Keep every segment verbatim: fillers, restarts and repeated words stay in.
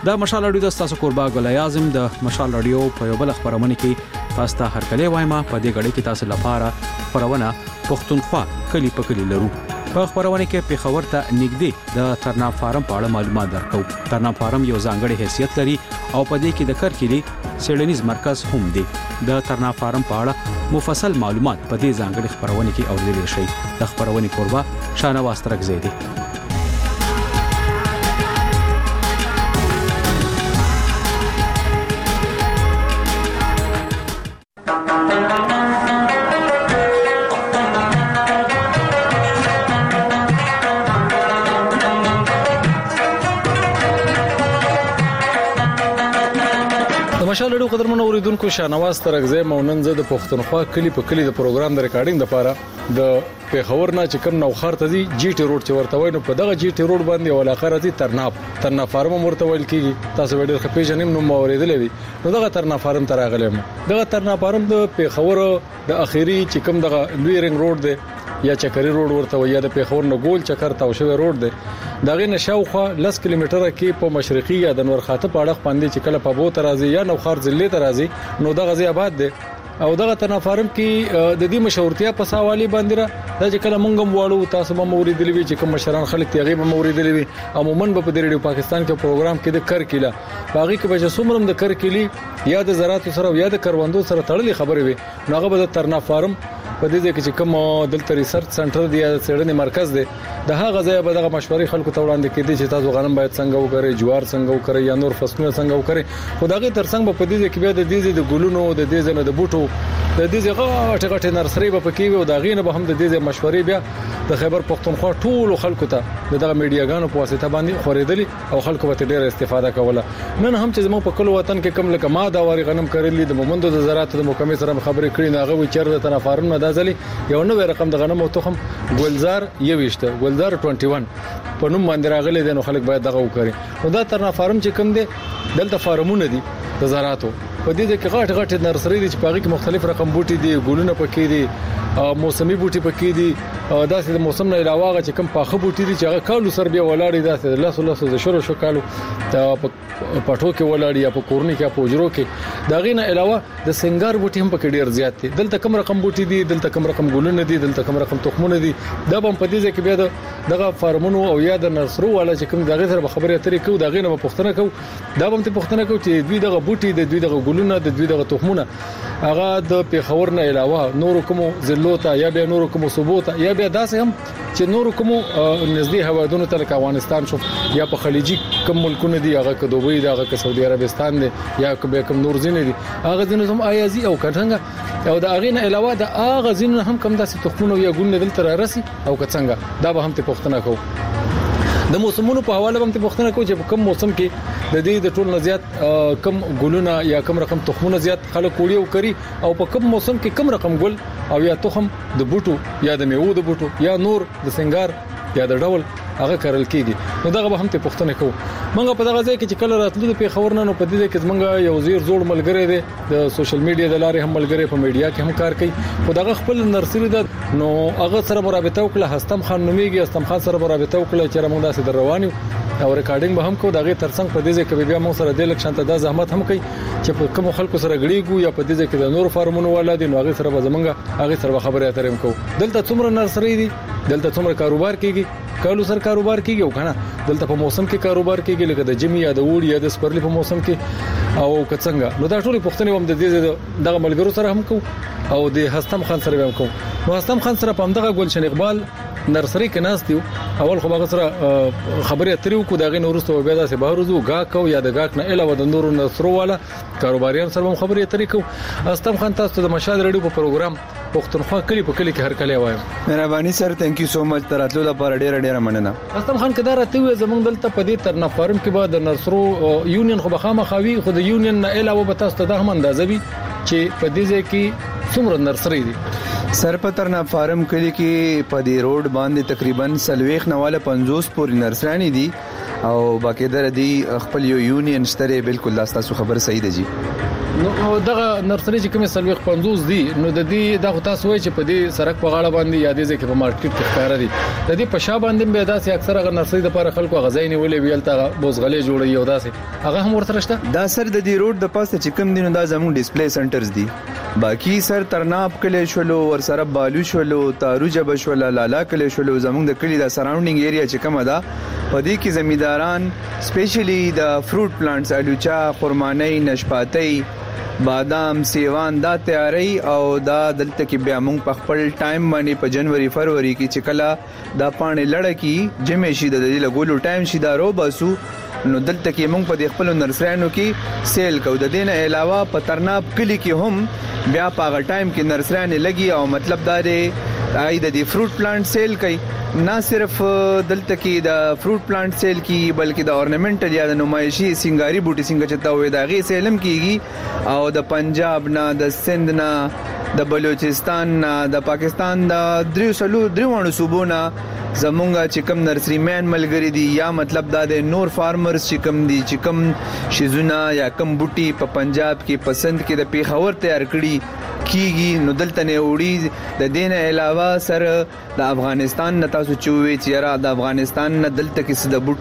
د مشال رادیو د تاسو قربا ګل اعظم د مشال رادیو په یو بل خبرونه کې تاسو ته هرکلی وایم. په دې غړي کې تاسو لپاره خبرونه پښتونخوا کلی په کلی لرو. په خبرونه کې پیښور ته نږدې د ترنا فارم په اړه معلومات درکو. ترنا فارم یو ځانګړی حیثیت لري او په دې کې د کرکلی سیډنیز مرکز هم دی. د ترنا فارم په اړه مفصل معلومات په دې ځانګړي خبرونه کې اوریدل شي. د خبرونه قربا شانواز ترکزیدي. مشال رادیو قدرمنو اوریدونکو شانواز ترکزی مونن زه د پښتونخوا کلی په کلی د پروګرام د ریکارډینګ لپاره د پیښور نه چې کوم نوخار ته دی جی ټی روډ چې ورته وای نو په دغه جی ټی روډ باندې ولاخره دي ترناپ ترنا فارم ورته ویل کیږي. تاسو ویډیو خپې جنیم نو موریدلې وي نو دغه ترنا فارم ته راغلم. دغه ترنا فارم د پیښور د اخیری چې کوم دغه لوی رنګ روډ دی یا چکري روډ ورته وای یا د پیښور نه ګول چکر تاو شوی روډ دی. دغه نشاوخه لس کیلومتره کې په مشرقي یا د نورخاته په اړه باندې چې کله په بو ترازی یا نوخار ضلع ترازی نو دغه ځای آباد دی او دغه ترنا فارم کې د دې مشهورتیا په ساوالي باندې را د چې کله مونږم واړو تاسو به موریدلې وي چې کوم مشران خلک تیغه به موریدلې وي عموما په د ریډیو پاکستان کې پروګرام کې د کرکیلا باغی کې به څومره د کرکلی یا د زراعت سره یا د کروندو سره تړلې خبرې وي نو هغه به د ترنا فارم په دې کې چې کوم دلته ریسرچ سنټر دی یا څېړنې مرکز دی د هغه ځای به دغه مشورې خلکو ته وړاندې کېدي چې تاسو غنم باید څنګه وکړئ جوار څنګه وکړئ یا نور فصلونه څنګه وکړئ. خو دغه ترڅنګ په دې کې بیا د دې د ګلونو د دې نه د بوټو د دې غاټه غاټه نرسري به پکې وي او دغه نه به هم د دې مشورې بیا د خیبر پښتونخوا ټول خلکو ته دغه میډیاګانو په واسطه باندې خورېدلې او خلکو به ډېر استفاده کوله. نن هم چې زموږ په کلو وطن کې کم لکه ما دا واري غنم کړلې د مومندو د زراعت د محکمې سره خبرې کړې نه هغه چیرته ترنا فارم نه دازلي یو نو رقم د غنم او تخم ګلزار یويشته ګلزار اکیس په نوم باندې راغلي دي نو خلک باید دغه وکړي. نو دا ترنا فارم چې کوم دي دلته فارمونه دي د زراعتو په دې کې غټ غټ نرسري دي چې پاږي کې مختلف رقم بوټي دي ګلونه پکې دي موسمي بوټي پکې دي داسې د موسم نه علاوه چې کوم پاخه بوټي دي چې هغه کالو سر بیا ولاړی داسې لاسو لاسو د شروع شو کالو په پټو کې ولاړی یا په کورنۍ کې په وجرو کې دا غینه علاوه د سنگار بوټي هم پکې ډیر زیات دي. دلته کم رقم بوټي دي دلته کم رقم ګلونه دي دلته کم رقم تخمونه دي. دا هم په دې کې بیا دغه فارمونو او یا د نرسرو والا چې کوم دغه سره خبرې اترې کوي دا غینه په پښتنه کوي دا هم ته پښتنه کوي چې دوی دغه بوټي د دوی دغه ګلونه د دوی دغه تخمونه هغه د پیښور نه علاوه نور کوم ضلعو ته یا بیا نور کوم صوبو ته یا بیا داسې هم چې نور کوم نږدې هوادونو ته لکه افغانستان شو یا په خلیجي کوم ملکونه دي هغه که دوبۍ دی هغه که سعودي عربستان دی یا کوم نور ځینې دي هغه ځینې هم آیازي او کټنګ او د هغه نه علاوه د هغه ځینې هم کم داسې تخمونه یا ګل دلته را رسي او کڅنګ دا به هم ته پښتنه کو. د موسمونو په حواله هم ته پښتنه کو چې په کوم موسم کې د دې د ټول نه زیات کم ګلونه یا کم رقم تخمونه زیات خلک وړي او کوي او په کوم موسم کې کم رقم ګل او یا تخم د بوټو یا د میوه د بوټو یا نور د سنگار یا د ډول هغه کارل کیږي. نو دغه به هم ته پښتنه کو. منګه په دغه ځای کې چې کله راتلو د پیښور نه نو په دې کې منګه یو زیر زوړ ملګری دی د سوشل میډیا د لارې هم ملګری په میډیا کې هم کار کوي خو دغه خپل نرسري ده نو هغه سره مرابطه وکړه هستم خان نوميږي هستم خان سره مرابطه وکړه چې موږ داسې روانو او ریکارډینګ به هم کو دغه ترڅنګ په دې ځای کې بیا موږ سره د لک شانته د زحمت هم کوي چې په کوم خلکو سره غړيګو یا په دې ځای کې د نور فارمونو ولادي نو هغه سره به زمونږ هغه سره خبرې اترې هم کو. دلته څومره نرسري دي دلته څومره کاروبار کیږي کالو سر کاروبار کیږي او کنه دلته په موسم کې کاروبار کیږي لکه د جمی یا د وړ یا د سپرلی په موسم کې او کڅنګ نو دا ټول پښتني هم د دې دغه ملګرو سره هم کو او د هستم خان سره هم کو. نو هستم خان سره په دغه ګلشن اقبال نرسري کې ناس دی اول خو هغه سره خبرې اترې کو دغه نورسته بیا داسې بهر زو غا کو یا د غاک نه علاوه د نورو نرسرو والا کاروباریان سره هم خبرې اترې کو. هستم خان تاسو د مشال رادیو په پروګرام پښتونخوا کلی په کلی کې هر کله وایم. مهرباني سر ثانک یو سو مچ تراتلو لپاره ډیره ډیره مننه. هستم خان کدار ته وي زمونږ دلته په دې ترنا فارم کې به د نرسرو یونین خو بخامه خوي خو د یونین نه علاوه به تاسو ته د هم اندازه وي چې په دې ځای کې څومره نرسري دي. سر په ترنا فارم کلی کې په دې روډ باندې تقریبا سلويخ نواله پنځوس پورې نرسرانی دي او باقاعده دي خپل یو یونین شته بالکل تاسو خبر صحیح ده جی. نو دغه نرسري چې کومه سلويخ پنځوس دي نو د دې د تاسو وایي چې په دې سرک په غاړه باندې یادې ځکه په مارکیټ کې ښکار دي د دې په شا باندې به داسې اکثر هغه نرسري د لپاره خلکو غزایني ولې ویل تا بوزغلې جوړي او داسې هغه هم ورته شته دا سر د دې روډ د پاسه چې کوم دینو دا زموږ ډیسپلی سنټرز دي باقی سر ترناب کلی شولو ور سره بالو شولو تاروجه بشولا لالا کلی شولو زموږ د کلی د سراوندینګ ایریا چې کومه ده په دې کې زمینداران سپیشلی د فروټ پلانټس الوچا خرماني نشپاتي بادام سیوان دا تیاری او دا دلته کې بیا موږ په خپل ټایم باندې په جنوري فروری کې چې کله دا پانه لړ کې جمع شي د دې لګولو ټایم شي دا رو باسو نو دلته کې موږ په خپل نرسریانو کې سیل کو د دې نه علاوه په ترناب کلی کې هم بیا په هغه ټایم کې نرسریان لګي او مطلب دا دی آی د دې فروټ پلانټ سیل کوي نه صرف دلته کې د فروټ پلانټ سیل کی بلکې د اورنامنټل یا د نمایشي سنگاري بوټي څنګه چتا وې دا غي سیلم کیږي او د پنجاب نه د سند نه د بلوچستان نه د پاکستان د دریو سلو دریوانو صوبو نه زمونږه چې کم نرسری مین ملګری دي یا مطلب دا د نور فارمرز چې کم دي چې کم شیزونه یا کم بوټي په پنجاب کې پسند کې د پیښور تیار کړي کیږي نو دلته نه وړي د دین علاوه سر د افغانستان نه تاسو چوي چې را د افغانستان نه دلته کې د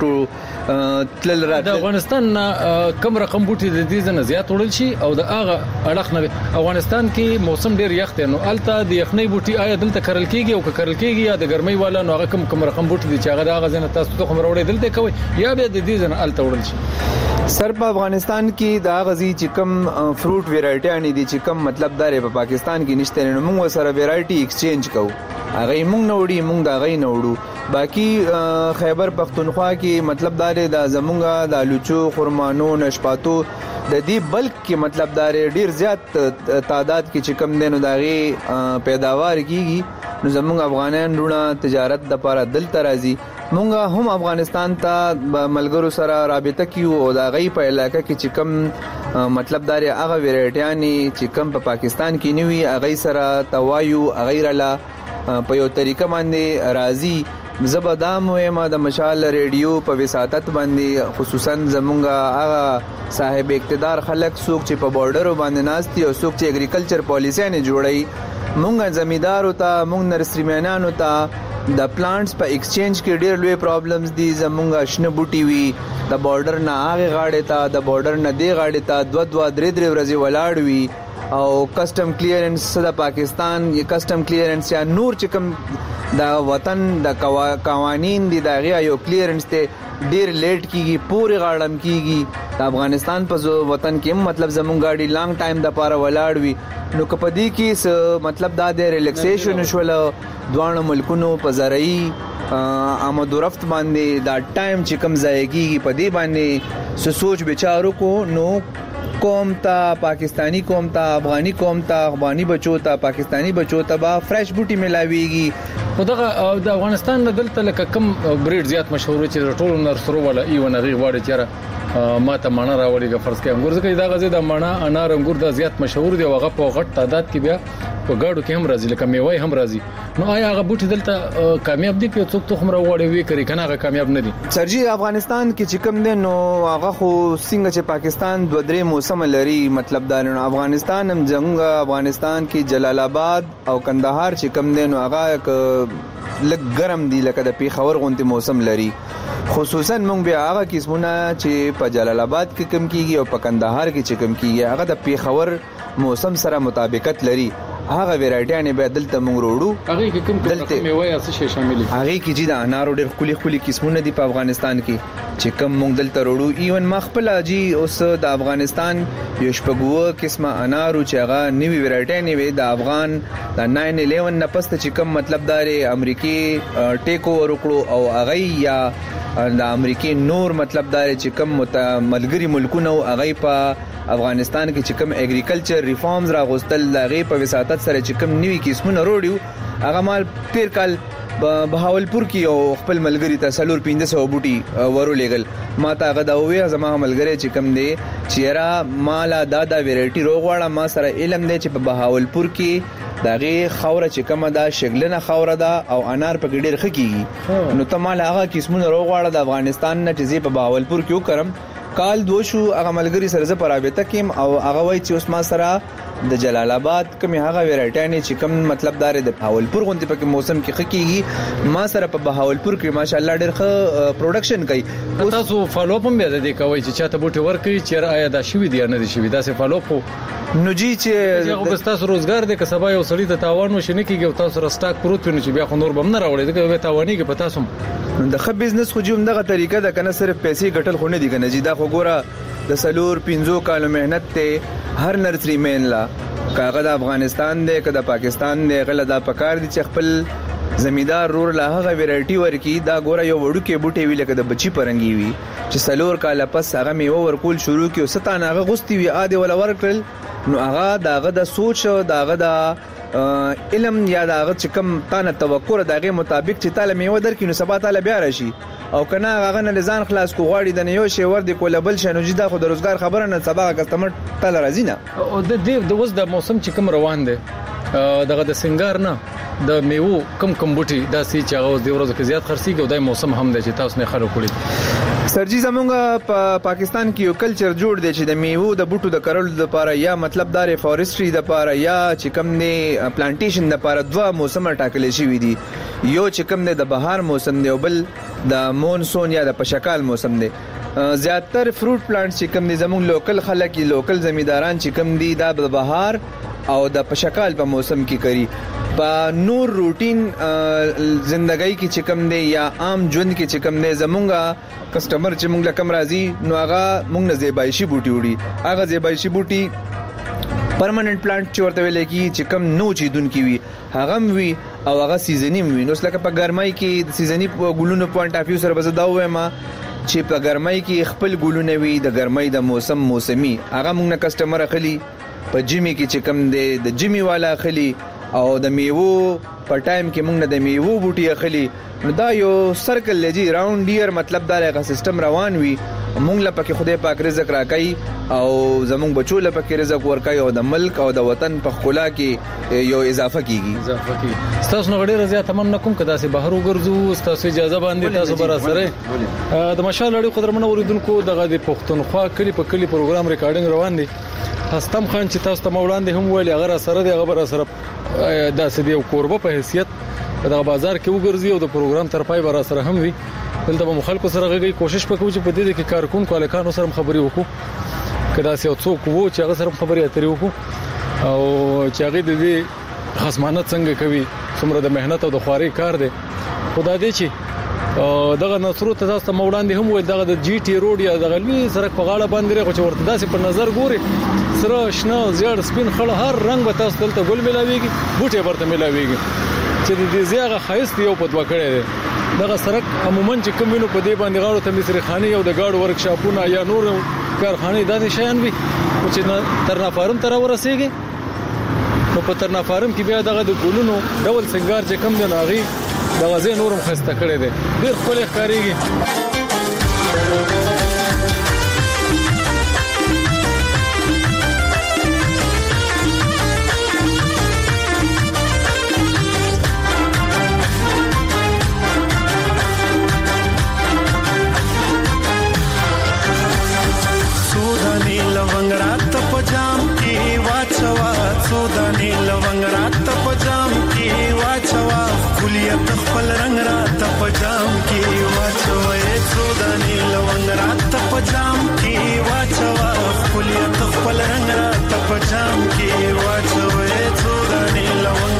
بوټو تل را د افغانستان کم رقم بوټي د دې ځنه زیات وړل شي او د هغه اړخ نه افغانستان کې موسم ډیر یخ دی نو الته د یخنۍ بوټي آیا دلته کرل کیږي او کرل کیږي یا د ګرمۍ والا نو هغه کم کم رقم بوټي دي چې هغه د هغه ځنه تاسو ته کوم وړل دلته کوي یا به د دې ځنه الته وړل شي سر په افغانستان کې دا غزي چې کم فروټ ویرایټي ان دي چې کم مطلب دار په پاکستان کې نشته نو موږ سره ویرایټي ایکسچینج کوو هغه موږ نه وړي موږ دا غي نه وړو باقي خیبر پختونخوا کې مطلب دار د زمونږه د لوچو خرمانو نشپاتو د دې بلک کې مطلب دار ډیر زیات تعداد کې چې کم دینو داغي پیداوار کیږي نو زمونږ افغانان ډونه تجارت د لپاره دلته راځي مونږه هم افغانستان ته ملګرو سره رابطه کیو او دا غي په علاقې کې چې کم مطلب دار هغه ویرایټیانی چې کم په پاکستان کې نیوي هغه سره توایو هغه را په یو طریقه باندې راضي زبدام ما د مشال ریډیو په وساتت باندې خصوصا زمونږه هغه صاحب اقتدار خلک څوک چې په بارډر باندې ناشتي او څوک چې اګریکلچر پالیسی نه جوړي مونږه زمیندارو ته مونږ نرسریمنانو ته د پلانټس په ایکسچینج کې ډېر لوی پرابلمز دي زمونږه شنه بوټي وي د بارډر نه هغه غاړې ته د بارډر نه دی غاړې ته دوه دوه درې درې ورځې ولاړ وي او کسٹم کلیرنس د پاکستان یا کسٹم کلیرنس یا نور چې کوم د وطن د قوانین دي دا غي یو کلیرنس ته ډیر لیټ کیږي پوری غاړم کیږي د افغانستان په وطن کې مطلب زمونږ غاډي لانګ ټایم د پاره ولاړ وي نو کپدی کې مطلب دا د ریلیکسیشن شول دوه ملکونو په زرعي آمد و رفت باندې دا ټایم چې کم ځایږي په دې باندې سو سوچ بچارو کو نو قوم ته پاکستانی قوم ته افغانی قوم ته افغانی بچو ته پاکستانی بچو ته با فرش بوټي ملاويږي خدغه د افغانستان دلته لکه کم بریډ زیات مشهور چې ټول نرسرو ولا ایو نغي غواړي چې ما ته مانا راوړي فرض کې انګور ځکه دا غزي د مانا انار انګور د زیات مشهور دی او هغه په غټ تعداد کې بیا په گاډو کې هم راځي لکه میوه هم راځي نو آیا هغه بوټي دلته کامیاب دي که څوک تخم راوړي وی کوي کنه هغه کامیاب نه دي سرجی افغانستان کې چې کوم دي نو هغه خو څنګه چې پاکستان دوه درې موسم لري مطلب دا نو افغانستان هم څنګه افغانستان کې جلال آباد او کندهار چې کوم دي نو هغه لګ ګرم دي لکه د پیښور غونډه موسم لري خصوصا موږ بیا هغه قسمونه چې په جلال آباد کې کم کیږي او په کندهار کې چې کم کیږي هغه د پیښور موسم سره مطابقت لري هغه ویرایټیانه به دلته موږ وروړو هغه کې کوم کوم میوه یا څه شی شامل دي هغه کې چې د انارو ډېر خولي خولي قسمونه دي په افغانستان کې چې کوم موږ دلته وروړو ایون مخبل اجي اوس د افغانستان یو شپږو قسمه انارو چې هغه نیوی ویرایټی نیوی د افغان د ناین الیون نه پسته چې کوم مطلب دار امریکای ټیک اوور وکړو او هغه یا د امریکای نور مطلب دار چې کوم ملګری ملکونه او هغه په افغانستان کې چې کوم اګریکلچر ریفارمز راغوستل دغه په وساتت سره چې کوم نیوی قسمونه وروړو هغه مال پیر کال بهاولپور کې او خپل ملګری ته سلور پنځه سو بوټي ورولېګل ما ته هغه دا وې زما ملګری چې کوم دی چیرې مالا دادا ویرایټي روغواړه ما سره علم دی چې په بهاولپور کې دغه خوره چې کومه دا شګلنه خوره ده او انار په ګډیر خکېږي نو ته مال هغه قسمونه روغواړه د افغانستان نه چې په بهاولپور کې وکړم کال دو شو هغه ملګری سره زه پرابطه کیم او هغه وای چې اوس ما سره د جلال آباد کوم هغه ویرایټیانه چې کوم مطلب دار د بهاولپور غونډه په موسم کې خکېږي ما سره په بهاولپور کې ماشاءالله ډېر ښه پروډکشن کوي. تاسو فالو اپ هم بیا د دې کوي چې چاته بوټي ورکړي چې آیا دا شوی دی نه دی شوی دا سه فالو اپ نو جی چې هغه بس تاسو روزګار د کسبای او سړی ته تاوان وشنه کیږي او تاسو رسټاک پروت ونه چې بیا خو نور بم نه راوړي دا به تاوانی کې پتا سم د خپ بزنس خو جوم دغه طریقه ده کنه صرف پیسې ګټل خو نه دي کنه جی دا خو ګوره د سلور پنځو کالو مهنت ته هر نرسری مین لا کاغه د افغانستان دی که د پاکستان دی غل دا پکار دي چې خپل زمیدار رور لا هغه ویرایټي ورکی دا ګوره یو وړو کې بوټي وی لکه د بچی پرنګي وی چې سلور کاله پس هغه میوه ورکول شروع کیو ستانه هغه غستی وی اده ولا ورکل نو هغه داغه د سوچ داغه د علم یا داغه چې کوم تانه توقع دغه مطابق چې تعالی میوه درکې نو سبا تعالی بیا راشي او کنه هغه نه ځان خلاص کو غواړي د یو شی ور دي کولبل شنو جدا خو د روزګار خبره نه سبا کسٹمر تعالی راځي نه او د دې د وس د موسم چې کوم روان دي دغه د سنگار نه د میوه کم کم بوټي دا سي چې هغه د ورځو کې زیات خرسيږي او د موسم هم دی چې تاسو نه خلک کړی. سرجی زمونږ په پاکستان کې یو کلچر جوړ دی چې د میوه د بوټو د کرلو لپاره یا مطلب دار فورستري د لپاره یا چې کوم نه پلانټیشن د لپاره دوه موسم ټاکل شوی دي یو چې کوم نه د بهار موسم دی او بل د مونسون یا د پشکال موسم دی. زیاتره فروټ پلانټس چې کوم دي زموږ لوکل خلک لوکل زمیداران چې کوم دي د بهار او د پشکال په موسم کې کوي. په نور روټین زندګۍ کې چې کوم دی یا عام ژوند کې چې کوم دی زمونږه کسٹمر چې موږ لکم راځي نو هغه موږ نه زیبایشي بوټي وړي هغه زیبایشي بوټي پرمننت پلانټ چې ورته ویل کی چې کم نو چې دن کی وي هغه وي او هغه سیزنی وي نو لکه په ګرمای کې د سیزنی ګلونو پوینټ اف یو سره بزدا وې ما چې په ګرمای کې خپل ګلونه وي د ګرمای د موسم موسمي هغه موږ نه کسٹمر اخلي په جیمی کې چې کم دی د جیمی والا اخلي او د میوه په ټایم کې موږ نه د میوه بوټي اخلي نو دا یو سرکل لږی راوند ډیر مطلب دا لغه سیستم روان وي موږ لپاره خدای پاک رزق راکړي او زموږ بچو لپاره رزق ورکړي او د ملک او د وطن په خلا کې یو اضافه کیږي اضافه کیږي. تاسو نو ډیر زیات تمنا کوم کدا سه بهر وګرځو تاسو اجازه باندې تاسو بر سره د مشال لړۍ قدرمن اوریدونکو دغه د پښتونخوا کلی په کلی پروګرام ریکارډینګ روان دي. هستم خان چې تاسو ته وړاندې هم ویل هغه سره دی هغه سره د سدي او قربه په حیثیت د بازار کې وګرځي او د پروګرام تر پای بر سره هم وي دلته به مخالکو سره غږی کوشش وکړو چې په دې کې کارکون کالکانو سره خبري وکړو کدا سه څوک وو چې هغه سره خبري اترې وکړو او چې هغه د دې خصمانه څنګه کوي څومره د مهنت او د خواري کار دی خدای دې چې دغه نصرو ته تاسو مولاندې هم وي دغه د جی ټي روډ یا دغه لوی سره په غاړه باندې خو چې ورته داسې په نظر ګوري سره شنه زیړ سپین خړ هر رنگ به تاسو دلته ګل ملاويږي بوټي ورته ملاويږي چې د دې زیغه خایست یو په دوه کړي دي دغه سرک عموما چې کومینو په دې باندې غاړو ته مصری خاني او د گاډو ورکشاپونه یا نور کارخانه دانه شیان وي چې ترنا فارم تر ورسېږي نو په ترنا فارم کې بیا دغه د ګلونو ډول سنگار چې کم دی ناغي دغه زه نورم خسته کړي دي ډیر خپل ښکاریږي. سودانی لونگ رات پجام کی واچوا کلیت خپل رنگ رات پجام کی واچوا سودانی لونگ رات پجام کی واچوا کلیت خپل رنگ رات پجام کی واچوا سودانی لونگ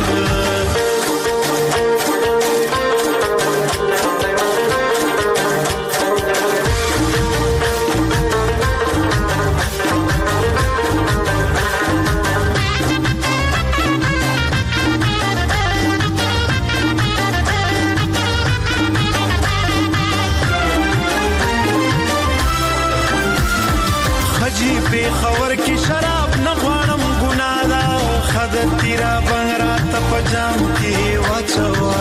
خبر کی شراب نه غواړم ګنا دا خدای تیرا بنگرا ته پجام کی واچوا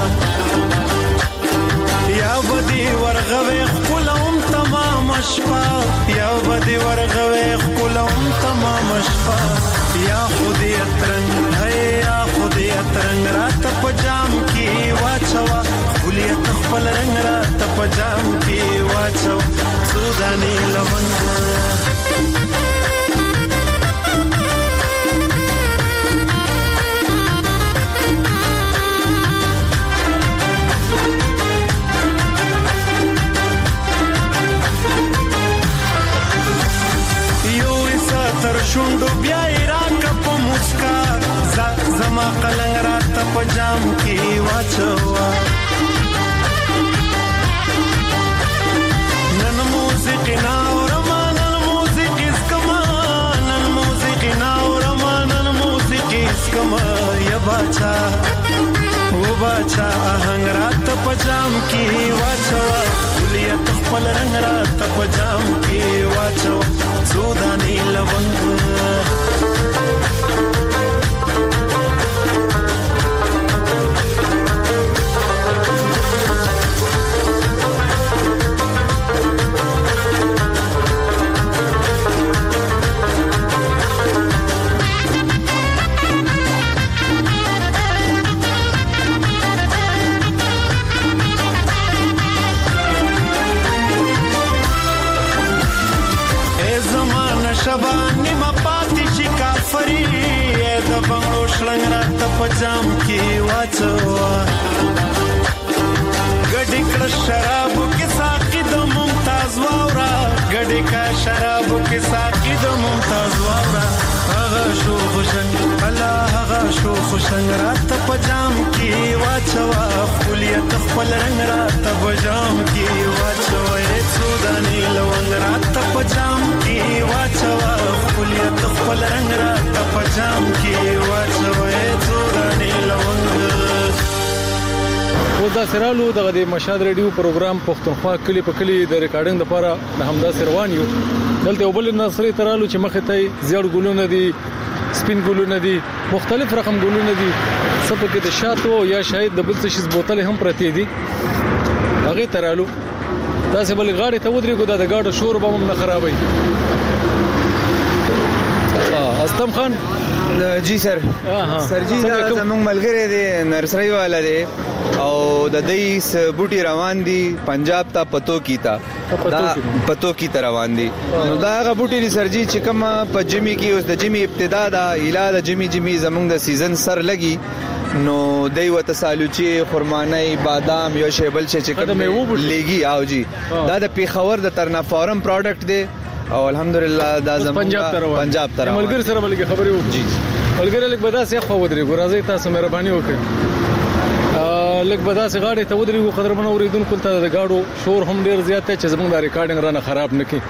یا بدی ورغوي خپلوم تمام شپه یا بدی ورغوي خپلوم تمام شپه یا خودی اترنګ ہے یا خودی اترنګ رات پجام کی واچوا کلیت خپل رنگ رات پجام کی واچوا دانې لونګ شوندو بیا راکا په مسکا زما قلنګ راته په جام کې واچوا نن موسیقي ناورما نن موسیقي اسکما نن موسیقي ناورما نن موسیقي اسکما یا باچا و باچا آهنګ راته په جام کې واچوا وليت خپل رنگ راته په جام کې واچوا سوداني لونګ شبانی ما پاتې چې کافری د بنگلو شلنګ راته په جام کې واچوا ګډې کړه شرابو کې ساقي د ممتاز واورا ګډې کا شرابو کې ساقي د ممتاز واورا هغه شو خوشنګ الله هغه شو خوشنګ راته په جام کې واچوا خپلیت خپل رنگ راته په جام کې واچوا سوداني لونګ راته په جام کې واچوا خپلیت خپل رنگ راته په جام کې واچوا سوداني لونګ و دا سرالو دغه د مشاد ریډیو پروګرام پښتونخوا کلی په کلی د ریکارډینګ لپاره د همدا سروان یو دلته وبل نصری ترالو چې مخه ته زیړ ګلونه دي سپین ګلونه دي مختلف رقم ګلونه دي سپکه د شاتو یا شاید د بل څه شیز بوتل هم پرتی دي هغه ترالو دا څه بل غاړه ته ودرې ګو دا د غاړو شور به هم نه خرابوي اه استم خان جی سر سر جی دا زموږ ملګری دی نرسری والا دی او د دې بوټي روان دي پنجاب ته پتو کیتا دا پتو کی ته روان دي نو دا غ بوټي دي سر جی چې کوم په جمی کې اوس د جمی ابتدا دا اله د جمی جمی زموږ د سیزن سر لګي نو دای وته سالوچي خرمانای بادام یو شیبل چې کوم لګي او جی دا د پیښور د ترنا فارم پروډکټ دی او الحمدلله دا زموږ پنجاب ته پنجاب ته ملګری سره بلګي خبرې وکړي جی ملګری لکه بداسه خو ودرې ګورازي تاسو مهرباني وکړئ لکه بداسه غاړې ته ودرې وو قدرمن اوریدونکو ته د گاډو شور هم ډیر زیات دی چې زموږ د ریکارډینګ رانه خراب نکړي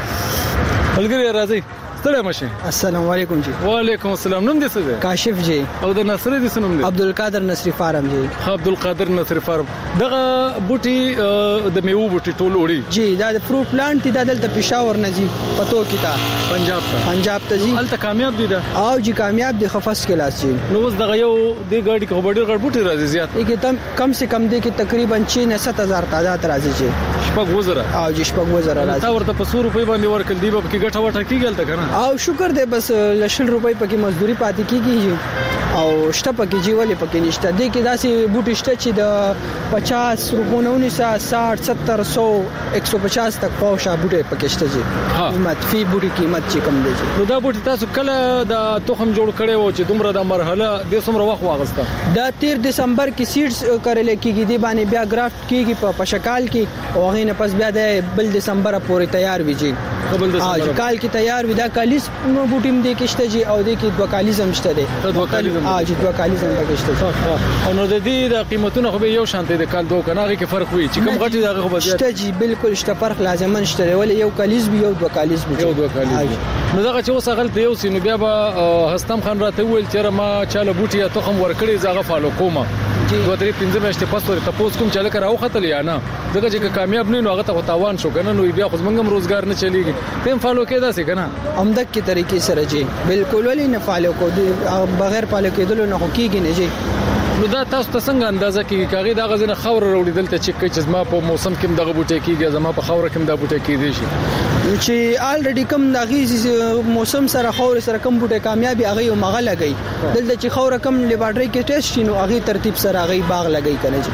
ملګری راځي ستړی مشه السلام علیکم جی وعلیکم السلام نوم دې څه دی کاشف جی او د نصری دې څه نوم دی عبدالقادر نصری فارم جی عبدالقادر نصری فارم دغه بوټي د میوه بوټي ټول وړي جی دا د فروټ پلانټ دی دلته پېښور نه جی پتو کیتا پنجاب ته پنجاب ته جی الته کامیاب دي دا او جی کامیاب دي خفص کلاس جی نو اوس دغه یو د ګاډي کې وړي غړ بوټي راځي زیات کې تم کم سے کم دی کې تقریبا छह نه सात हज़ार تعداد راځي جی شپږ وزره او جی شپږ وزره راځي تا ورته په سو روپۍ باندې ورکل دی به کې ګټه وټه کیږي کنه او شکر دی بس لشل روپۍ پکې مزدوري پاتې کیږي او شته پکې جیولې پکې نشته دی کې داسې بوټي شته چې د पचास روپو نه साठ सत्तर सौ एक सौ पचास تک پوښه بوټي پکې شته جی قیمت فی بوټي قیمت چې کم دی نو دا بوټي تاسو کله د تخم جوړ کړي وو چې دومره د مرحله د څومره وخت واغسته دا تیر دسمبر کې سیډز کړل کېږي دی باندې بیا گرافت کېږي په پشکال کې او هغه نه پس بیا د بل دسمبر پورې تیار ویږي قبل دسمبر کال کې تیار وي دا کالیس نو بوټیم دی کې شته جی او د کې دوه کالیزم شته دی دوه کالیزم ها جی دوه کالیزم پکې شته او نو د دې د قیمتونو خو به یو شانته د کال دوه کناغه کې فرق وي چې کوم غټي دغه خو به شته جی بالکل شته فرق لازمن شته ولې یو کالیز به یو دوه کالیز به یو دوه کالیز نو دغه چې اوس غلط یو سینو بیا به هستم خان راته ویل چې ما چاله بوټي یا تخم ورکړي زغه فالو کومه دوه درې پنځه میاشتې پس ورته تاسو کوم چې لکه راو خطل یا نه دغه چې کامیاب نه نو هغه ته تاوان شو کنه نو بیا خو زمونږ روزګار نه چلیږي تم فالو کېدا سي کنه عمدک کی طریقې سره جی بالکل ولی نه فالو کو بغیر فالو کېدل نه کېږي نه جی نو دا تاسو ته څنګه اندازه کیږي کاغې دا غزنه خور وروړي دلته چې کې چې ما په موسم کې دغه بوټي کیږي زما په خور کې دا بوټي کیږي شي چې الریډي کم دغه موسم سره خور سره کم بوټي کامیابی هغه یو مغه لګي دلته چې خور کم لیبارټری کې ټیسټ شینو هغه ترتیب سره هغه باغ لګي کنه جی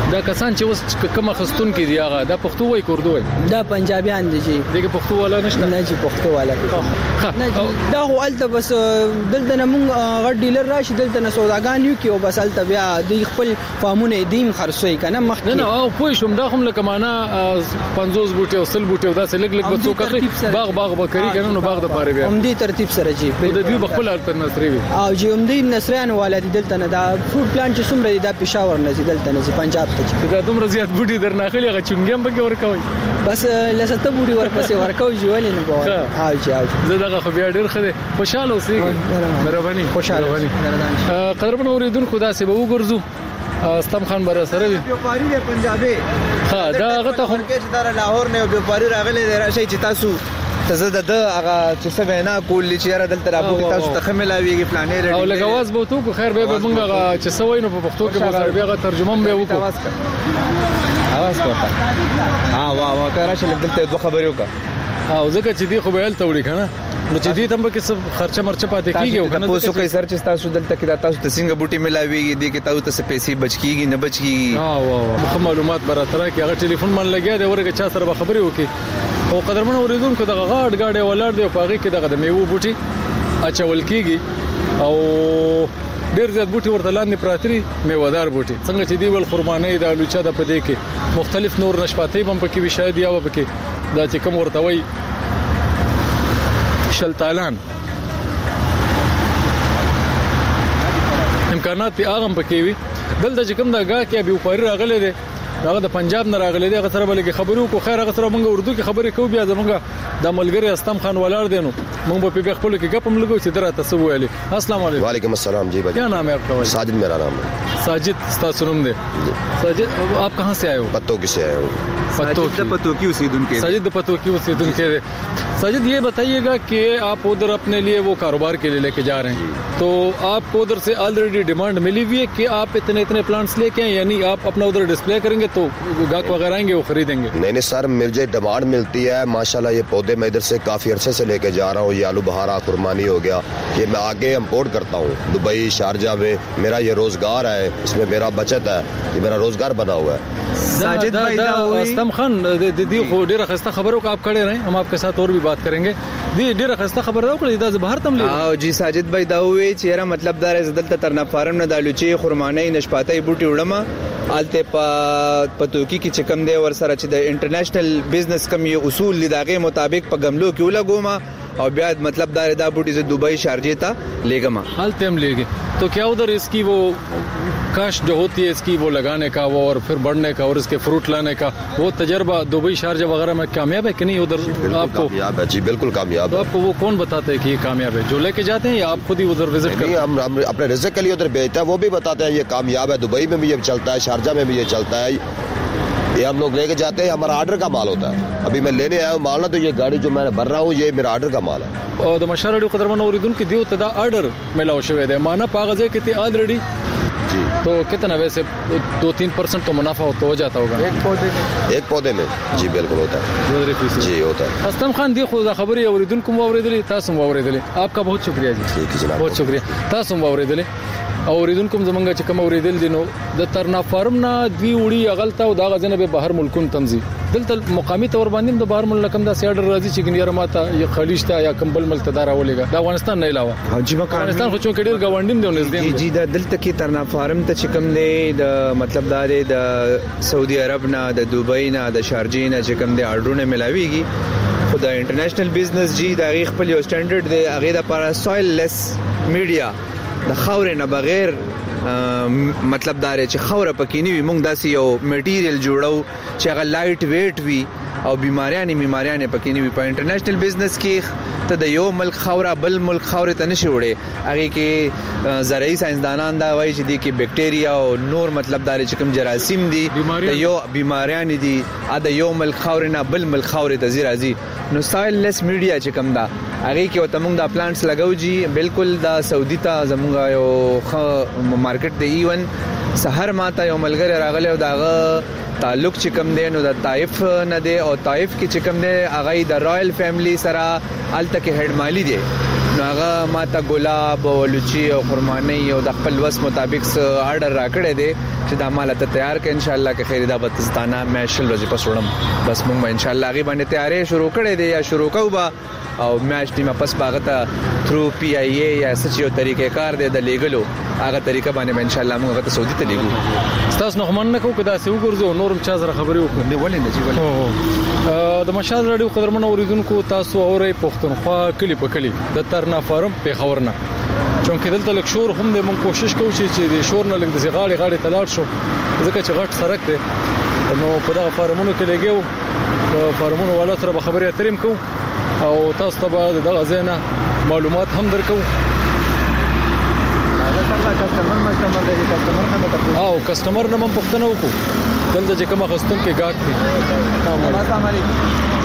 دا کسان چې اوس کوم خستون کې دی هغه دا پښتو وای کوردو وای دا پنجابیان دي چې دغه پښتو والا نشته نه چې پښتو والا نه دا هو الته بس دلته نه مونږ غټ ډیلر راشي دلته نه سوداګان یو کې او بس الته بیا د خپل فارمونه دیم خرڅوي کنه مخ نه نه او پوه شوم دا هم لکه معنا پنځوس بوټي او سل بوټي او دا څه لګ لګ بچو کوي باغ باغ بکری کنه نو باغ د پاره بیا هم دې ترتیب سره جی د دې بخپل الټرناتیو وي او چې هم دې نصران والدي دلته نه دا فروټ پلانټ چې څومره دي دا پېښور نه دلته نه پنجاب ته دا دومره زیات بوټي درناخلي هغه چونګم به ورکوي بس لسته بوټي ورپسې ورکوي جوړل نه بوه ها جی زه دغه خو بیا ډیر خله خوشاله اوسئ مهرباني خوشاله مهرباني قدرمن اوریدونکو دا سی به وګرځو استم خان بر سره وي بیوپاری دی پنجابي ها دا هغه ته هم کې چې دا لاهور نه بیوپاری راغلي دی راشي چې تاسو ته زه د هغه چې څه وینا کول چې را دلته راځو تاسو ته خملاویږي پلانې لري او لګواز به تو خیر به موږ هغه چې سوي نو په پښتو کې به بیا ترجمه به وکړو आवाज کا आवाज کوه ها وا وا کار چې دلته دوه خبرې وکړه او ځکه چې دی خو به ال توړي کنه نو چې دې تم به کې څه خرچه مرچه پاتې کیږي کنه تاسو کوئی سرچ تاسو دلته کې تاسو ته څنګه بوټي ملاويږي دي کې تاسو ته پیسې بچ کیږي نه بچ کیږي ها وا وا معلومات براتره کې هغه ټلیفون من لګیا دی ورګه چا سره خبرې وکي او قدرمن اوریدونکو دغه غاډ غاډه ولر دی په هغه کې دغه د میوه بوټي اچول کیږي او ډیر زیات بوټي ورته لاندې پراتري میوهدار بوټي څنګه چې دی ول خرمانه د الوچا د پدې کې مختلف نور نشپاتې بم پکې وي شاید یا وبکې دا چې کوم ورته وای شلتالان امکانات په اغم پکې وي دلته چې کوم دا غا کې به وپاری راغلي دي هغه د پنجاب نه راغلي دي هغه سره بلګي خبرو کو خیر هغه سره مونږ اردو کې خبرې کوو بیا زمونږ د ملګری استم خان ولار دینو مونږ په خپل کې غپم لګو چې درته تاسو ویلي السلام علیکم وعلیکم السلام جی بھائی کیا نام ہے آپ کا؟ ساجد میرا نام ہے ساجد استاد دے ساجد آپ کہاں سے آئے ہو؟ پتو کی سے آئے ہو پتو د پتو کی اوسیدون کې ساجد پتو کی اوسیدون کے ساجد یہ بتائیے گا کہ آپ ادھر اپنے لیے وہ کاروبار کے لیے لے کے جا رہے ہیں تو آپ کو ادھر سے آلریڈی ڈیمانڈ ملی ہوئی ہے کہ آپ اتنے اتنے پلانٹس لے کے آئیں یعنی آپ اپنا ادھر ڈسپلے کریں گے تو گاہک وغیرہ آئیں گے وہ خریدیں گے؟ نہیں نہیں سر مجھے ڈیمانڈ ملتی ہے ماشاءاللہ یہ پودے میں ادھر سے کافی عرصے سے لے کے جا رہا ہوں یہ آلو بہارا قرمانی ہو گیا یہ میں آگے امپورٹ کرتا ہوں دبئی شارجہ میں میرا یہ روزگار ہے اس میں میرا بچت ہے یہ میرا روزگار بنا ہوا ہے ساجد بھائی استم خان دی خو ډیره خسته خبرو کو آپ کړه رہے ہم آپ کے ساتھ اور بھی بات کریں گے دی ډیره خسته خبر راوړل دا بهر تم لې او جی ساجد بھائی دا وی چې را مطلب دار زدل ترنا فارم نه د لوچي خرمانه نشپاتای بوټي وړم آلته په پتوکی کی چکم دی ور سره چې د انټرنیشنل بزنس کم یو اصول لداغه مطابق په گملو کې ولګوما اور بیا مطلب دار دا بوټي ز دبئی شارجه تا لګما حالت ہم لے گئے تو کیا ادھر اس کی وہ کاشت جو ہوتی ہے اس کی وہ لگانے کا وہ اور پھر بڑھنے کا اور اس کے فروٹ لانے کا وہ تجربہ دبئی شارجہ وغیرہ میں کامیاب ہے کہ نہیں ادھر آپ کو؟ کامیاب ہے جی بالکل کامیاب تو آپ کو وہ کون بتاتے ہیں کہ یہ کامیاب ہے جو لے کے جاتے ہیں یا آپ خود ہی ادھر وزٹ کرتے ہیں؟ ہم اپنے رزق کے لیے ادھر بھیجتے ہیں وہ بھی بتاتے ہیں یہ کامیاب ہے دبئی میں بھی یہ چلتا ہے شارجہ میں بھی یہ چلتا ہے یہ ہم لوگ لے کے جاتے ہیں ہمارا آرڈر کا مال ہوتا ہے ابھی میں لینے آیا ہوں مال نہ تو یہ گاڑی جو میں بھر رہا ہوں یہ میرا آرڈر کا مال ہے اور د مشال اړو قدرمن اوریدونکو دیو ته دا آرڈر ملاو شوی دی معنا پاغه کې ته آلریڈی جی تو کتنا ویسے دو تین پرسنٹ تو منافع ہوتا ہو جاتا ہوگا ایک پودے ایک پودے میں جی بالکل ہوتا ہے جی ہوتا ہے استم خان دی خو دا خبري اوریدونکو مو اوریدلې تاسو مو اوریدلې آپ کا بہت شکریہ جی ٹھیک ہے جناب بہت شکریہ تاسو مو اوریدلې اوریدونکو زمونږ چې کوم اوریدل دي نو د ترنا فارم نه دوی وړي اغلتا او دا غزنه به بهر ملکون تنظیم دلته مقامی تور باندې د بهر ملک کم دا سیاډر راځي چې ګنیر ماته یا خلیجتا یا کمبل ملک تدار اولېګا د افغانستان نه علاوه حاجی افغانستان خو چې ډیر گاونډین دی جی نږدې جی دا دلته کې ترنا فارم ته چې کوم دی د مطلب دا دی د سعودي عرب نه د دبئی نه د شارجې نه چې کوم دی آرډرونه ملاويږي خو د انټرنیشنل بزنس جی دا غي خپل یو سټانډرډ دی هغه د لپاره سویل لیس میډیا د خاورې نه بغیر مطلب دا چې خوره پکې نیوي موږ داسې یو میټیریل جوړو چې هغه لایټ ویټ وي او بیماریاں بیماریاں پکې نیوي په انټرنیشنل بزنس کې ته د یو ملک خوره بل ملک خوره ته نشي وړي هغه کې زرعي ساينسدانان دا وایي چې د کې بکټیریا او نور مطلب دا چې کوم جراثیم دي د یو بیماریاں دي ا د یو ملک خوره نه بل ملک خوره ته زی راځي نو سایل لیس میډیا چې کوم دا هغه کې وته موږ دا پلانټس لګاو جی بالکل دا سعودي ته زموږ یو مارکیټ دی ایون سحر ماته یو ملګری راغلی او داغه تعلق چې کوم دی نو د طائف نه دی او طائف کې چې کوم دی هغه د رائل فیملی سره الته کې هډ مالی دی نو هغه ماته ګلاب او لوچي او خرماني او د خپل وس مطابق آرډر راکړی دی چې دا مال ته تیار کړي ان شاء الله کې خیر دا بتستانه مې شل ورځې پس وړم بس موږ ان شاء الله غي باندې تیارې شروع کړې دي یا شروع کوو با او میاش ټیم پس باغته تھرو پی ای ای یا سچيو طریقې کار دی د لیګلو هغه طریقه باندې ان شاء الله موږ ته سعودي ته لیګو تاسو نو من نه کو کدا سی وګورځو نورم چا سره خبرې وکړو دی ولې نه جی ولې د مشال رادیو قدرمن اوریدونکو تاسو اوري پښتونخوا کلی په کلی د ترنا فارم په خبرنا چونکه دلته لک شور هم د مون کوشش کوو چې د شور نه لګ د غاړي غاړي تلاړ شو ځکه چې غټ سرک دی نو په دغه فارمونو کې لګیو په فارمونو والا سره خبرې اتریم کو او تاسو ته به دغه ځای معلومات هم درکو او کسٹمر نه من پښتنه وکړو دلته چې کوم خستون کې گاټ دي السلام علیکم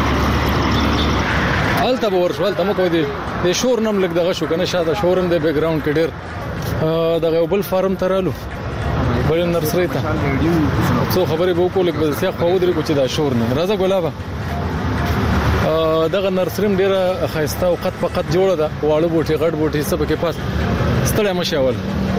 الته ورشو الته مکو دي د شور نم لګ دغه شو کنه شاده شورم د بیک گراوند کې ډیر دغه بل فارم ترالو بل نرسری ته څو خبرې به وکړو لکه سیاق په ودرې کو چې دا شور نه راځه ګلابه دغه نرسریم ډیره خاصه او قط په قط جوړه ده واړه بوټي غټ بوټي سب کې پاس ستړی مشاول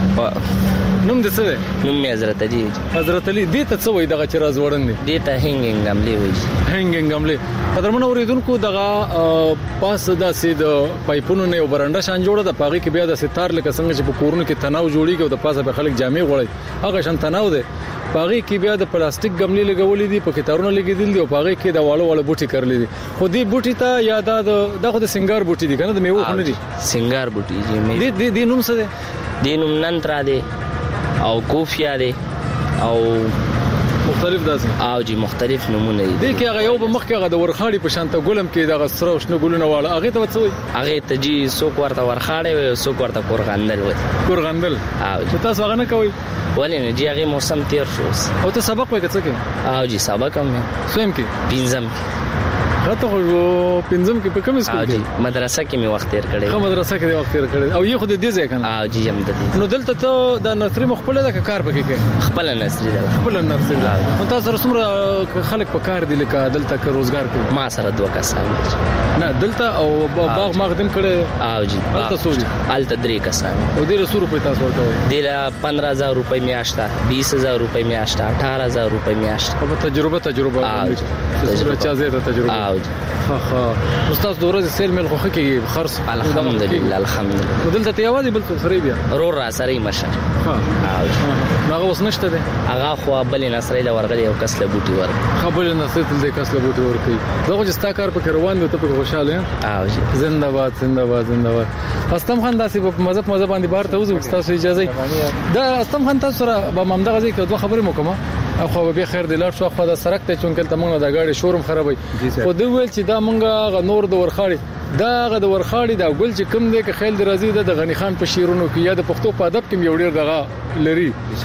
نوم دې څه دی نوم مې حضرت علي حضرت علي دې ته څه وای دغه چې راز وړاندې دې ته هنګنګ عملي وای هنګنګ عملي قدرمن اوریدونکو دغه پاس داسې د پایپونو نه وبرنده شان جوړه ده پاغي کې بیا د ستار لکه څنګه چې په کورونو کې تناو جوړیږي او د پاسه به خلک جامې غوړي هغه شان تناو ده پاغي کې بیا د پلاستیک غملې لګولې دي په کتارونو لګیدل دي او پاغي کې د واړو واړو بوټي کړلې دي خو دې بوټي ته یاد ده دغه د سنگار بوټي دي کنه د میوه خونه دي سنگار بوټي دې دې دې نوم څه ده دې نوم ننترا دي او کوفیا دي او مختلف داسې او جی مختلف نمونه دي دې کې هغه یو به مخ کې هغه د ورخاړي په شانته ګلم کې دغه سره او شنو ګلونه واړه هغه ته وڅوي هغه ته جی څوک ورته ورخاړي وي څوک ورته کورغندل وي کورغندل او تاسو هغه نه کوي ولې نه جی هغه موسم تیر شو او ته سبق وکړ څه کې او جی سبق هم سویم کې پینځم راته خو پنځم کې په کوم سکول کې مدرسه کې مې وخت تیر کړی خو مدرسه کې وخت تیر کړی او یو خو دې ځای کنه او جی هم د دې نو دلته ته د نثری مخبل د کار پکې کې خپل نثری ده خپل نثری ده نو تاسو سره څومره خلک په کار دي لکه دلته کې روزګار کوي ما سره دوه کسان نه دلته او باغ مخدم کړي او جی دلته سوري الته درې کسان او ډیر سو روپے تاسو ورکوي ډیر پندرہ ہزار روپے میاشته بیس ہزار روپے میاشته اٹھارہ ہزار روپے میاشته او تجربه تجربه تجربه چا زیاته تجربه او جی ها استاد د ورځې سیل مل خوخه کې خرص الحمدلله الحمدلله دلته ته یوازې بل څه بیا رو را سره مشه ها هغه اوس نشته ده هغه خو بل نصرې له ورغلي او کس له بوټي ور خپل نصرې تل د کس له بوټي ور کوي دغه چې ستا کار په روان دی ته په خوشاله او زنده باد زنده باد زنده باد استم خان داسې په مذهب مذهب باندې بار ته وځو تاسو اجازه دا استم خان تاسو سره به ممدغه ځای کې دوه خبرې مکمه خو به خیر د لاړ شو خو دا سرک ته چونکل ته موږ د غاړي شورم خرابوي خو دوی ویل چې دا موږ غ نور د ورخاړي دا غ د ورخاړي دا ګل چې کم دی که خیل د رازي د غنی خان په شیرونو کې یا د پښتو په ادب کې یو ډیر دغه لري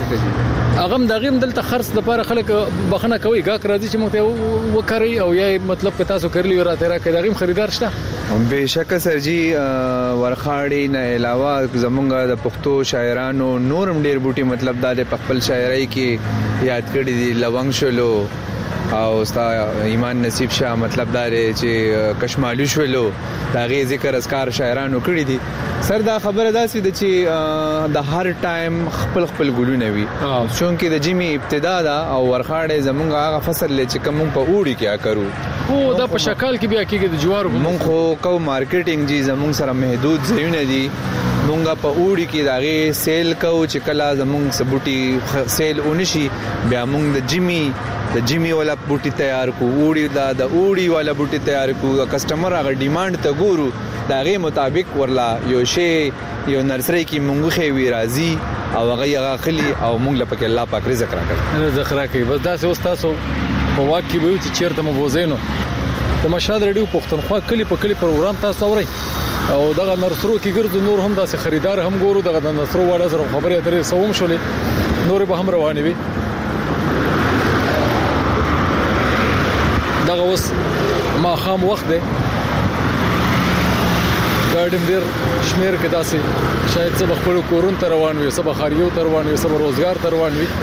اغم دغه دلته خرڅ د لپاره خلک بخنه کوي غاک راځي چې موږ ته وکړي او یا مطلب که تاسو کړلی راته را کوي دغه خریدار شته بهشکه سرجی ورخاړي نه علاوه زمونږ د پښتو شاعرانو نورم ډیر بوټي مطلب دا د خپل شاعرۍ کې یاد کړی دي لونګ شلو او ستا ایمان نصیب شاه مطلب دا چې کشمالو شلو دا غي ذکر اسکار شاعرانو کړی دي سر دا خبره داسې ده چې د هر ټایم خپل خپل ګلونه وي چونکه د جمی ابتدا دا او ورخاړې زمونږ هغه فصل لې چې کوم په اوړي کې اکرو او دا په شکل کې بیا کېږي د جوارو مونږ خو کو مارکیټینګ جی زمونږ سره محدود ځایونه دي مونږه په اوړي کې داغه سیل کو چې کلا زمونږ سبوټي سیل اونشي بیا مونږ د جمی د جمی والا بوټي تیار کو اوړي دا د اوړي والا بوټي تیار کو کسٹمر هغه ډیماند ته ګورو داغه مطابق ورلا یو شی یو نرسری کې مونږ خې وی راځي او هغه هغه خلی او مونږ لپاره الله پاک رزق راکړي رزق راکړي بس دا څه تاسو په واقع به چې چیرته مو بوزینو د مشهد رادیو پښتونخوا کلی په کلی پروګرام تاسو اورئ او دغه نرسرو کې ګرځو نور هم داسې خریدار هم ګورو دغه نرسرو والا سره خبرې اترې سوم شولې نور به هم روانې وي دغه اوس ما خام وخت دی ګاډم ډیر شمیر کې داسې شاید څه خپل کورون ته روان وي څه بخاریو ته روان وي څه روزګار ته روان وي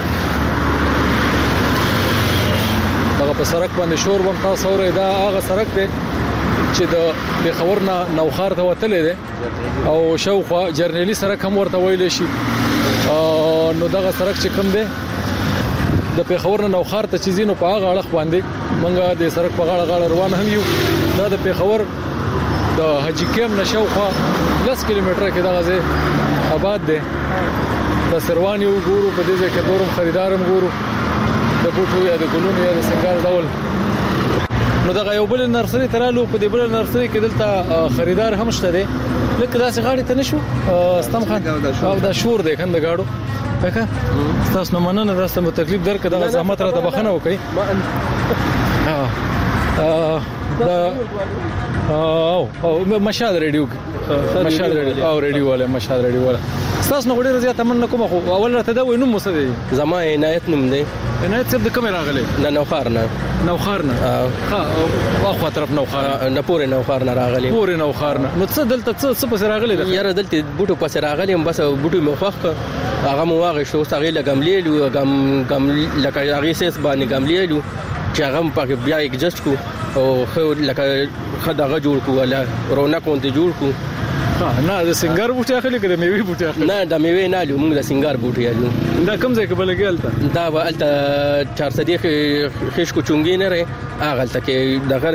دغه په سړک باندې شور وم تاسو اورئ دا هغه سړک دی چې د پیښور نه نوخار ته وتلې ده او شاوخوا جرنیلی سره کوم ورته ویل شي نو دغه سړک چې کوم ده د پیښور نه نوخار ته چې زینو په هغه اړه باندې منګه د سړک په غاړه غاړه روان هم یو دا د پیښور د حاجی کیم نشاوخوا لس کیلومتره کې دغه ځای آباد ده د سروان یو ګورو په دې ځای کې دورم خریدارم ګورو د بوټو یا د ګلونو یا د سنگار ډول نو دغه یو بل نرسري ترالو په دې بل نرسري کې دلته خریدار هم شته دي لکه داسې غاړي ته نشو استم خان او دا شور دی کنده گاډو وکړه تاسو نو مننه تاسو ته تکلیف درکړه دغه زحمت را ته بخنه وکړي ها دا او او مشهد ریډیو مشهد ریډیو او ریډیو والا مشهد ریډیو والا تاسو نو ډیر زیات تمنا کوم خو اول راته دا وینم مو څه دی زما عنایت نوم دی عنایت څه د کوم راغلی نه نوخار نه نوخار نه ها واخو طرف نوخار نه پورې نوخار نه راغلی پورې نوخار نه نو څه دلته څه څه پس راغلی یاره دلته بوټو پس راغلی بس بوټو مې خوښ هغه مو واغې شو سغې لګملیلو غم غم لکه هغه سیس باندې غملیلو چې هغه په بیا ایگزست کو او خو لکه خدغه جوړ کو ولا رونق اونته جوړ کو نه د سنگار بوټي اخلي کړه میوي بوټي اخلي نه د میوي نه لو موږ د سنگار بوټي الو دا کوم ځای کې بلګیلته دا ولته چار صدیق خش کو چونګي نه رې اغه تل کې دغه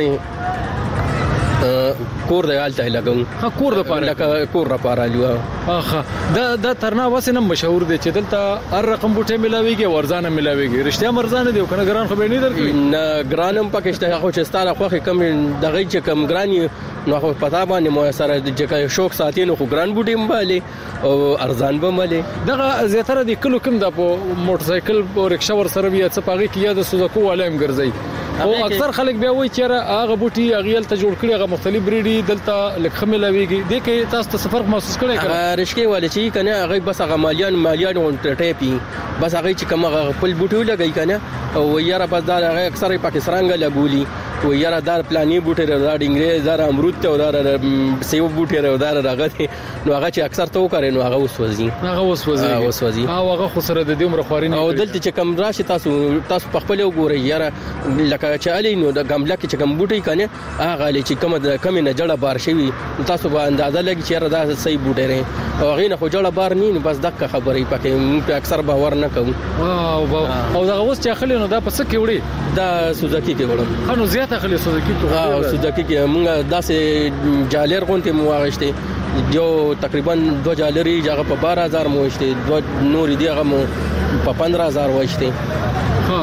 کور د حالت لګون ها کور د پاره لکه کور را پاره لیو اخه دا د ترنا وسنه مشهور دي چې دلته هر رقم بوټي ملاويږي ورزانه ملاويږي رښتیا مرزانه دي کنه ګران خو به نه درکې نه ګرانم پکشته خو چې ستاره خوخه کم دغه چې کم ګرانی نو خو پتا باندې مو سره چې شوق ساتینو خو ګران بوټي مبالي او ارزان به ملي دغه زیاتره د کلو کم د موټر سایکل او رکشا ور سره بیا څه پاږي کې یا د سوزکو والیم ګرځي او اکثر خلک بیا وایي چې هغه بوټي اغیل ته جوړ کړي هغه مختلف بریډي دلته لکه ملاويږي د کې تاسو ته سفر محسوس کړئ هغه رشکې والي چې کنه هغه بس هغه مالیان مالیان ټیپي بس هغه چې کوم خپل بوټي لګي کنه او یاره بس دا هغه اکثر پاکستانګه لګولي و یاره دار پلاني بوټي را ډینګري زار امرود ته ودار سیو بوټي را ودار راغته نو هغه چې اکثر تو کوي نو هغه وسوځي هغه وسوځي وسوځي او هغه خو سره د دې عمر خواري او دلته چې کم راشي تاسو تاسو په خپل وګورئ یاره لکه چې علي نو د ګملا کې چې کم بوټي کنه هغه علي چې کم د کم نه جړه بار شوی تاسو به اندازه لګی چې دا صحیح بوټي رې او هغه نه خو جړه بار نه بس دغه خبرې پکې په اکثر باور نه کوم او او دا اوس چې خلینو دا پس کې وړي دا سوزاکی کې وړم خنو زیات خلې سوزاکی ته او سوزاکی کې موږ داسې جالر غونته مو واغشته جو تقریبا دو جالری هغه په بارہ هزار مو وشته دو نور دی هغه مو په پندرہ هزار وشته ها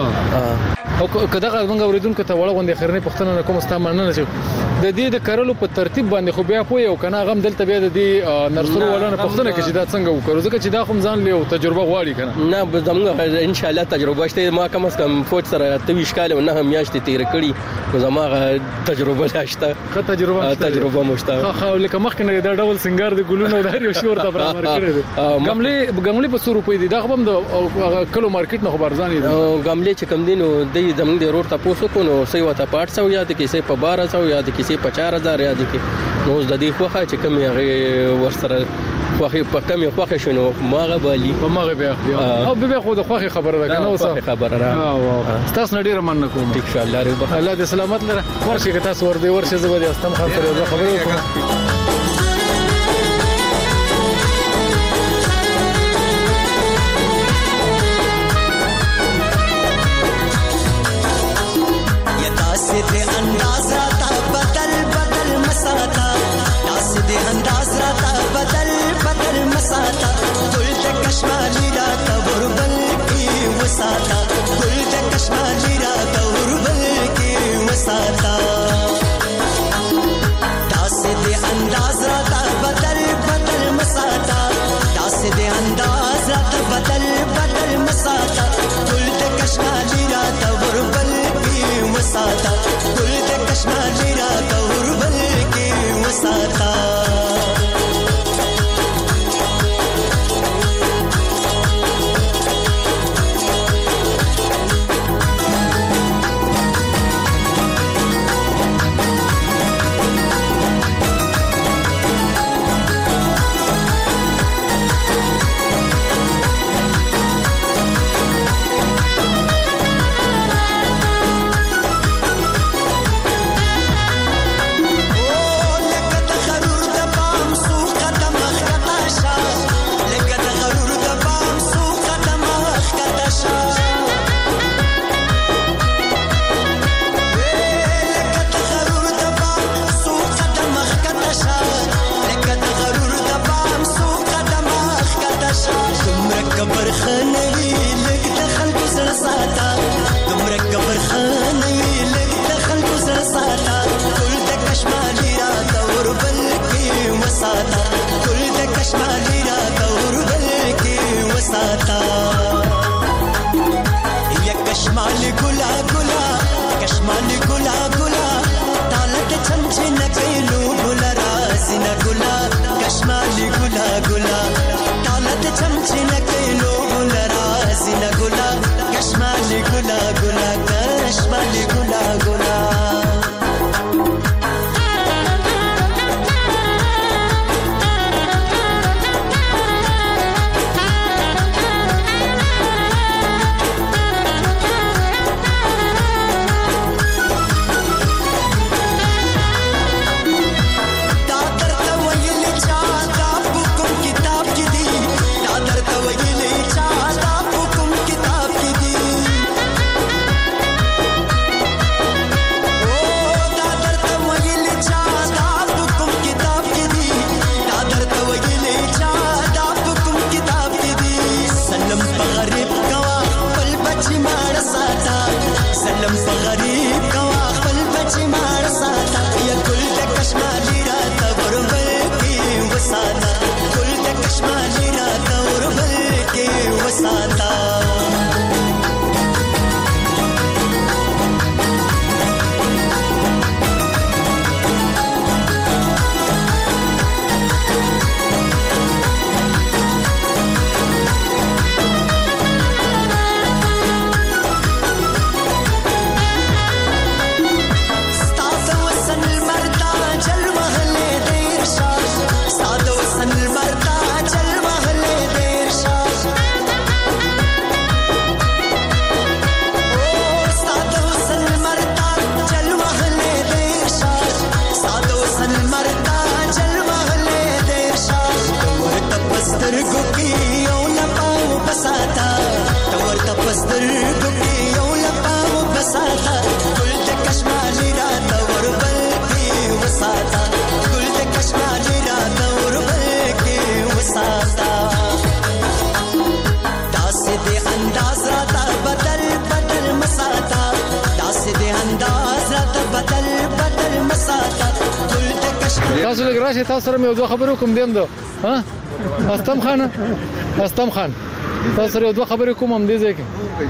او کداغه موږ اوریدونکو ته وړه غونډه خرنه پښتنه کوم استعمال نه شي د دې د کرلو په ترتیب باندې خو بیا پوي او کنه غم دلته بیا د دې نرسرو ولانه پښتنه کې چې دا څنګه وکړو ځکه چې دا خو ځان له تجربه غواړي کنه نه زموږ ان شاء الله تجربه شته ما کم از کم فوج سره تویش کاله نه هم یاشته تیر کړي نو زموږ تجربه لاشته خه تجربه تجربه مشته خه لکه مخکې نه دا ډول سنگار د ګلونو د هر یو شور ته برابر کړی دي ګملې ګملې په څو روپۍ دي دا خو هم د کلو مارکیټ نه خبر ځانې دي ګملې چې کم دي نو د زموږ د روډ ته پوسو کو نو سي وته پات سو یا د کیسه په بارہ سو یا د کیسه په چار هزار یا د کې نو د دې خوخه چې کم یې ورسره خوخه په کم یې خوخه شنو ماغه بالي په ماغه بیا او به خو د خوخه خبره ده کنه اوسه خبره را تاسو نډیر من کوم ان شاء الله رب الله دې سلامت لره ورشي که تاسو ور دې ورشي زبر استم خان سره خبرې وکړم دے انداز راتا بدل بدل مساتا ناس دے انداز راتا بدل بدل مساتا گل دے کشمالی راتا وربل کی وساتا گل دے کشمالی راتا وربل کی وساتا ناس دے انداز تاسو لږ راشئ تاسو سره مې یو دوه خبرې کوم دیم ده ها استم خان استم خان تاسو سره یو دوه خبرې کوم هم دې ځای کې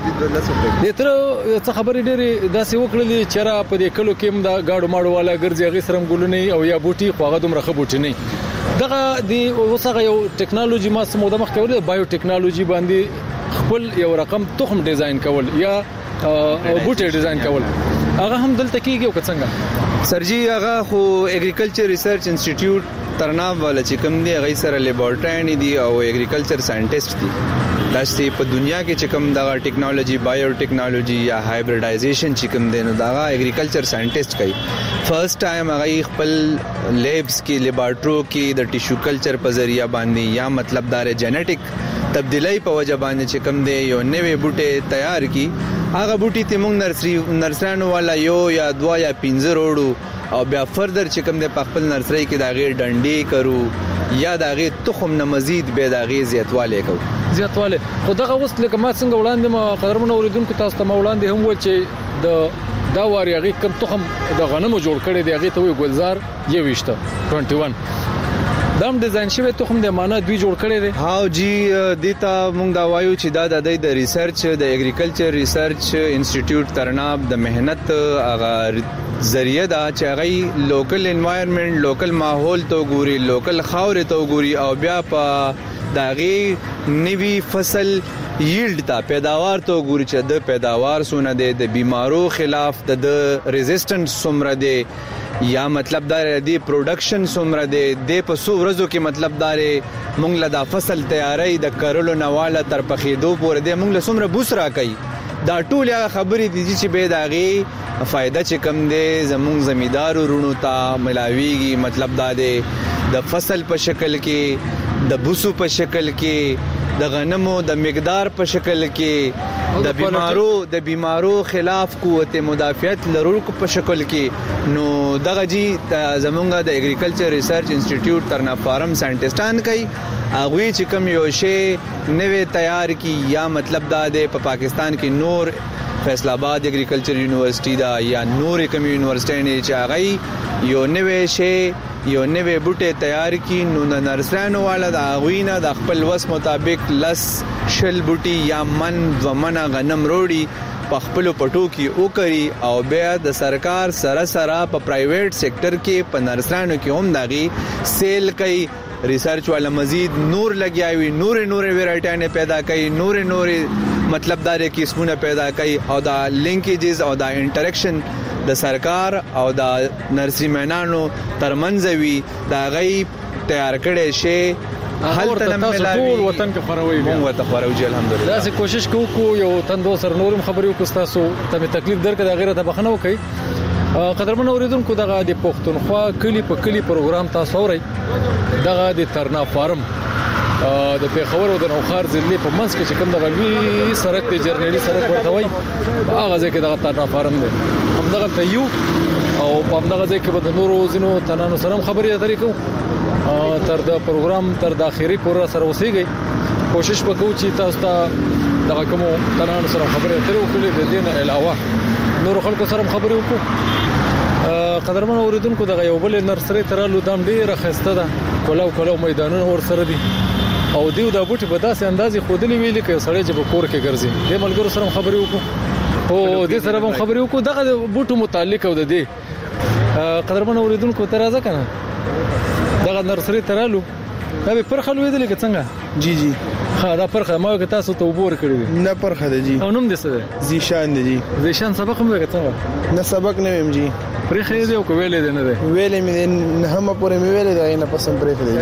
د تر څه خبرې ډېرې داسې وکړلې چې را په دې کلو کې هم دا گاډو ماډو والا ګرځي هغه سره ګلونه او یا بوټي خواغه دومره خ بوټي نه دغه دی اوسه یو ټیکنالوژي ما سموده مخ کول بایو ټیکنالوژي باندې خپل یو رقم تخم ډیزاین کول یا بوټي ډیزاین کول هغه هم دلته کېږي او څنګه سرجی هغه خو اګریکلچر ریسرچ انسټیټیوټ ترناب والا چې کوم دی هغه سره لیبارټری دي او اګریکلچر ساينټیسټ دي داسې په دنیا کې چې کوم دغه ټیکنالوژي بایو ټیکنالوژي یا هایبریډایزیشن چې کوم دی نو دغه اګریکلچر ساينټیسټ کوي فرست ټایم هغه خپل لیبس کې لیبارټرو کې د ټیشو کلچر په ذریعہ باندې یا مطلب دار جینټیک تبدیلی په وجه باندې چې کوم دی یو نوې بوټي تیار کی هغه بوټي ته موږ نرسري نرسرانو والا یو یا دوا یا پنځه روړو او بیا فردر چې کوم د خپل نرسري کې دا غیر ډنډي کرو یا دا غیر تخم نه مزید به دا غیر زیاتواله کو زیاتواله خو دغه اوس لکه ما څنګه وړاندې ما قدرمن اوریدونکو تاسو ته ما وړاندې هم و چې د دا واری هغه کم تخم د غنمو جوړ کړي دی هغه ته وی ګلزار یويشته اکیس دام ډیزاین شوی تخم د معنا دوی جوړ کړي دي ها جی دیتا مونږ دا وایو چې دا د ریسرچ د اګریکلچر ریسرچ انسټیټیوټ ترناب د مهنت هغه ذریعہ دا چې هغه لوکل انوایرنمنت لوکل ماحول تو ګوري لوکل خاور تو ګوري او بیا په داغي نوی فصل ییلډ تا پیداوار تو ګوري چې د پیداوار سونه د بیمارو خلاف د ریزिस्टेंस سمره دی یا مطلب دا دی پروډکشن سمره دی د په سو ورځو کې مطلب دا مونږ له دا فصل تیاری د کرلو نواله تر پخېدو پورې دی مونږ له سمره بوسرا کوي دا ټول خبرې دي چې به داغي فائدہ چې کم دی زمونږ زمیدارو رونو ته ملاويږي مطلب دا دی د فصل په شکل کې د بوسو په شکل کې د غنمو د مقدار په شکل کې د بیمارو د بیمارو خلاف قوت مدافعت لرونکو په شکل کې نو دغه جی زمونږه د اګریکلچر ریسرچ انسټیټیوټ ترنا فارم ساينټیسټان کوي هغه چې کوم یو شی نوې تیار کی یا مطلب دا د په پاکستان کې نور فیصل آباد اګریکلچر یونیورسيټي دا یا نور کوم یونیورسيټي نه چې هغه یو نوې شی یو نوې بوټي تیار کی نو نرسرانو والا د غوینه د خپل وس مطابق لس شل بوټي یا من ومنه غنم روړي په خپل پټو کې او کوي او بیا د سرکار سره سره په پرایویټ سېکټر کې په نرسرانو کې هم داغي سیل کوي ریسرچ والا مزید نور لګیاوي نور نور ویرایټیانه پیدا کوي نور نور مطلب دار قسمونه پیدا کوي او دا لینکیجز او دا انټریکشن د سرکار او د نرسري مینانو ترمنځ وی دا غي تیار کړي شي حل تنم ملاوي ټول وطن کې خروي مونږ ته خروي الحمدلله دا سه کوشش کوو یو تندو سر نورم خبرو کو تاسو ته تکلیف درکې د غیرت بخنه وکي قدرمن اوریدونکو دغه د پښتونخوا کلی په کلی پروګرام تاسو اوري دغه د ترنا فارم د پیښور او د نوخار ضلع په منځ کې چې کوم د غلوي سړک د جرنیلي سړک ورته وای هغه ځکه دغه ترنا فارم دی هم دغه ته یو او په دغه ځکه به د نورو زینو تنانو سره خبرې اترې کوو تر د پروګرام تر د اخیری پورې سره وسیږي کوشش وکړو چې تاسو ته دغه کوم تنانو سره خبرې اترې وکړو د دې نه علاوه نور خلکو سره خبرې وکړو قدرمن اوریدونکو دغه یو بل نرسري ترالو دام ډیره خسته ده کولو کولو میدانونه ور سره دي او دیو د بوټي په داسې اندازې خودلې ویلې کې سړی چې په کور کې ګرځي د ملګرو سره خبرې وکړو او دې سره هم خبرې وکړو دغه بوټو متعلق او د دې قدرمن اوریدونکو ترازه کنه دغه نرسري ترالو دا به پرخه لویدل کې څنګه جی جی ها دا پرخه ما که تاسو ته وبور کړی نه پرخه دی جی او نوم دې څه دی زیشان دی جی زیشان سبق هم وکړه څنګه نه سبق نه ویم جی پرخه دې او کویلې دې نه دی ویلې مې نه هم پورې مې ویلې دا نه پسند پرخه دی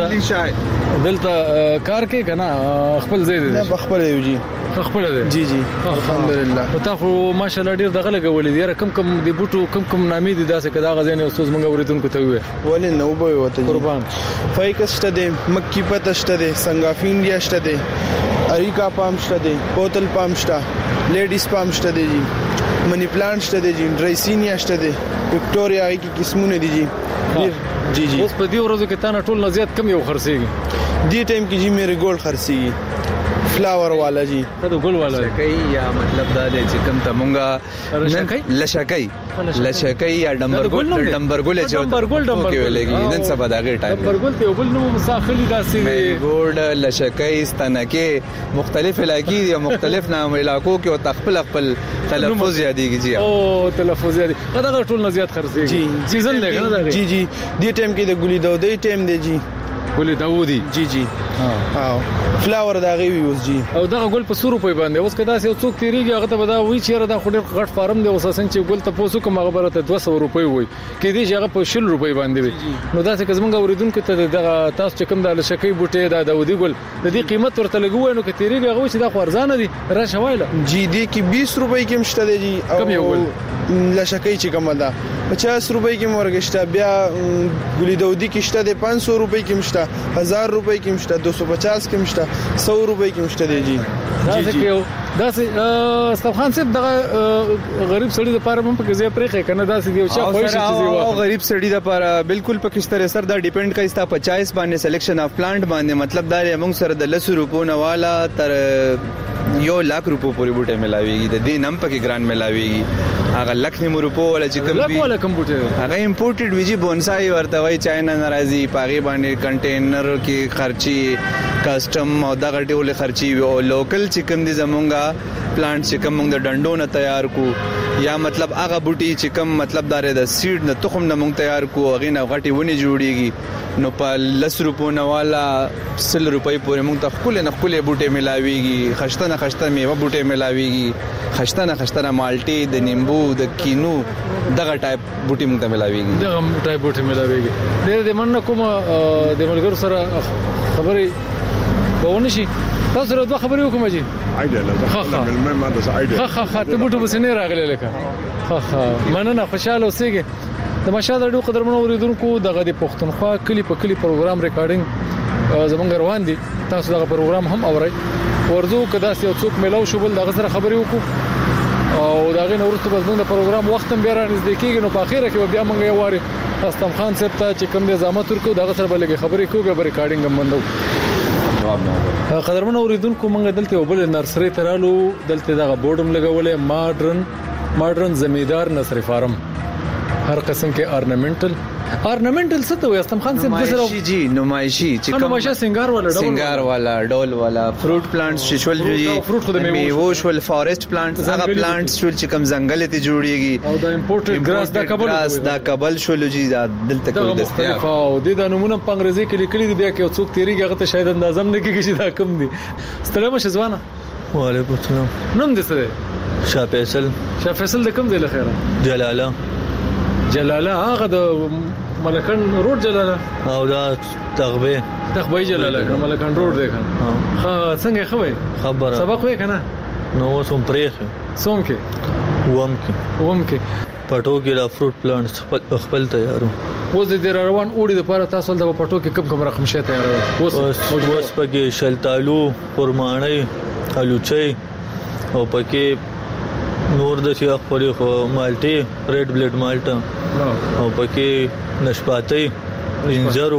دلته کار کې کنه خپل ځای دی نه خپل دی جی خپل دی جی جی الحمدلله او تاسو ماشاءالله ډیر دغه لګولې دی کم کم دی بوټو کم کم نامې دي داسې کدا غزنه اوسوس مونږ اوریدونکو ته وې ولې نو به وته قربان فایکس شته دی مکی پته شته دی سنگافینډیا شته دی اریکا پام شته دی بوتل پام شته لیډیز پام شته دی جی منی پلانټ شته دی جی ډرایسینیا شته دی وکټوریا کی قسمونه دي جی جی جی اوس په دې ورځو کې تانه ټول نزيات کم یو خرڅيږي دې ټایم کې جی میری ګولډ خرڅيږي فلاور والا جی دا ګل والا لشکای یا مطلب دا دی چې کوم ته مونږه لشکای لشکای لشکای یا ډمبر ګل ډمبر ګل چې ډمبر ګل ډمبر کې ولګي نن سبا دا غي ټایم ډمبر ګل ته بل نو مساخلي داسې ګول لشکای ستنکه مختلف علاقې یا مختلف نام علاقو کې او تخپل خپل تلفظ یادېږي جی او تلفظ یادې دا ټول نه زیات خرڅي جی سیزن دی کنه دا جی جی دې ټیم کې د ګولي دودي ټیم دی جی ګولي داودي جی جی ها فلاور دا غي یوز جی او دا ګل په سورو په باندې اوس کدا سه څوک تیریږي هغه ته ودا وی چیرې دا خډ غټ فارم دی اوس اساسا چې ګل ته پوسو کوم خبره ته دوه سوه روپۍ وای کې دې هغه په شل روپۍ باندې وي نو دا څه کزمنګ اوریدونکو ته دا تاسو چې کوم د لشکې بوټي دا داودي ګل د دې قیمت ورته لګوي نو کې تیریږي هغه چې دا خورزانه دي را شوایله جی دې کې بیس روپۍ کې مشته دی جی کم یو ګل لشکې چې کوم ده پچاس روپۍ کې مورګشته بیا ګولي دودي کې شته د پانچ سو روپۍ کې مشته هزار روپۍ کې مشته دو سو پچاس کې مشته سو روپۍ کې مشته دی جی دا څه دا څه استفخان صاحب دا غریب سړی د پاره هم په کې ځای پرې کنه دا څه دی چې خوښ شي او غریب سړی د پاره بالکل په کستر سر دا ډیپند کوي ستا پچاس باندې سلیکشن اف پلانټ باندې مطلب دا موږ سره د لس روپو نه والا تر یو لاک روپو پورې بوټه ملاويږي د دې نم پکې ګران ملاويږي هغه لک نیمو روپو ولا چې کوم دی ولا کمپیوټر هغه امپورټډ ویجی بونسای ورته وای چاینا ناراضي پاغي باندې کنټینر کې خرچي کسٹم او دغه ټول خرچي او لوکل چې کوم دي زمونږه پلانټ چې کوم موږ د ډنډو نه تیار کو یا مطلب هغه بوټي چې کوم مطلب دار د سیډ نه تخم نه موږ تیار کو هغه نه غټي ونی جوړيږي نو په لس روپو نه والا سل روپۍ پورې موږ ته خپل نه خپل بوټي ملاويږي خشتنه خشتنه میوه بوټي ملاويږي خشتنه خشتنه مالټي د نیمبو د کینو دغه ټایپ بوټي موږ ته ملاويږي دغه ټایپ بوټي ملاويږي ډېر د من کوم د ملګرو سره خبرې بونه شي تاسو سره دوه خبرې وکم جی عیدل زه ما د عیدل خا خا ته بوټو بس نه راغلی لکه خا خا مننه خوشاله اوسېږي د مشاهد اړو قدرمنو اوریدونکو دغه د پښتونخوا کلی په کلی پروګرام ریکارډینګ زمونږ روان دي تاسو دغه پروګرام هم اورئ ورزو کدا سي څوک ملاو شو بل دغه سره خبرې وکړو او دغه نو ورته زمونږ د پروګرام وخت هم بیا راځي کېږي نو په اخیره کې بیا موږ یو واري استم خان صاحب ته چې کوم نظامت ورکو دغه سره بلګي خبرې کوو به ریکارډینګ هم مندو قدرمنو اوریدونکو موږ دلته وبل نرسري ترالو دلته دغه بورډم لګولې ماډرن ماډرن زمیدار نرسري فارم هر قسم کې ornamental ornamental څه ته وي استم خان صاحب نمایشي جی نمایشي چې کوم نمایشي سنگار والا ډول سنگار والا ډول والا فروټ پلانټس شول جی میوه شول فارست پلانټس هغه پلانټس شول چې کوم ځنګل ته جوړيږي او د امپورټډ ګراس دا کابل ګراس دا کابل شول جی دلته کول دستیاب او د نمونه په انګریزي کې لیکلي دي بیا کې څوک تیریږي هغه ته شاید اندازم نه کېږي چې دا کم دي ستړي مشه ځوانه وعلیکم السلام نوم دې څه شاه فیصل شاه فیصل د کوم ځای له خیره جلاله جلاله هغه د ملکن روډ جلاله او دا تغبه تغبه جلاله ملکن روډ دی کنه ها څنګه خوي خبره سبق وې کنه نو سوم پرېخ سوم کې ووم کې ووم کې پټو کې لا فروټ پلانټس خپل تیارو اوس د روان اوړي د پاره تاسو د پټو کې کم کم رقم شته تیارو اوس اوس پکې شلتالو قرماني الوچي او پکې نور د شیخ پرې خو مالټي ریډ بلډ مالټا او پکې نشپاتي انجرو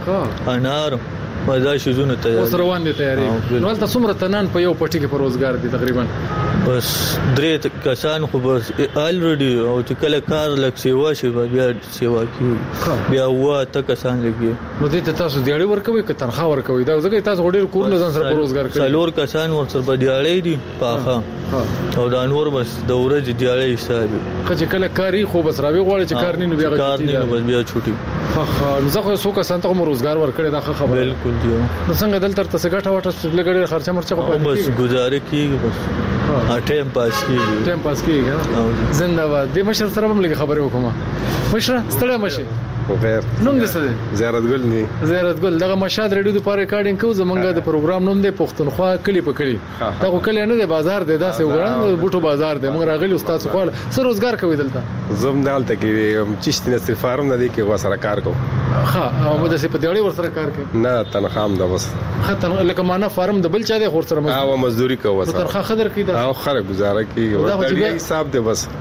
انار مزه شزونه تیار اوس روان دي تیاری نو تاسو څومره تنان په یو پټي کې پروزګار دي تقریبا بس درې کسان خو بس الریډي او چې کله کار لک سیوا شي بیا سیوا کوي بیا وا ته کسان لګي نو دې تاسو دیاړي ورکوي که تنخواه ورکوي دا ځکه تاسو ډېر کور نه ځان سره پروزګار کوي څلور کسان ور سره دیاړي دي پاخه او دا نور بس د ورځ دیاړي حساب چې کله کاری خو بس راوي غواړي چې کار نه بیا کار نه بس بیا چھوټي ها ها نو زه خو څو کسان ته مو روزګار ورکړي دا خبره بالکل دی نو څنګه دلته تر څه غټه وټه لګړي خرچه مرچه په بس گزاره کیږي بس ها ټایم پاس کیږي ټایم پاس کیږي زنده باد د مشر سره هم لګي خبرې وکم مشر ستړی مشه خیر نوم دې څه دی زیارت ګل ني زیارت ګل دغه مشاد ریډیو د پاره ریکارډینګ کوو زمونږ د پروګرام نوم دی پښتونخوا کلی په کلی دا خو کلی نه دی بازار دی دا څه وګورئ بوټو بازار دی موږ راغلی استاد خو سره روزګار کوي دلته زم دالته کې چشتي نصر فارم نه دی کې وسره کار کو ها او مده سي په دیړي ور سره کار کوي نه تنخام ده بس خطر لکه معنا فارم د بل چا دی خور سره او مزدوري کوي تنخواه خدر کی دا او خره گزاره کیږي دا حساب دی بس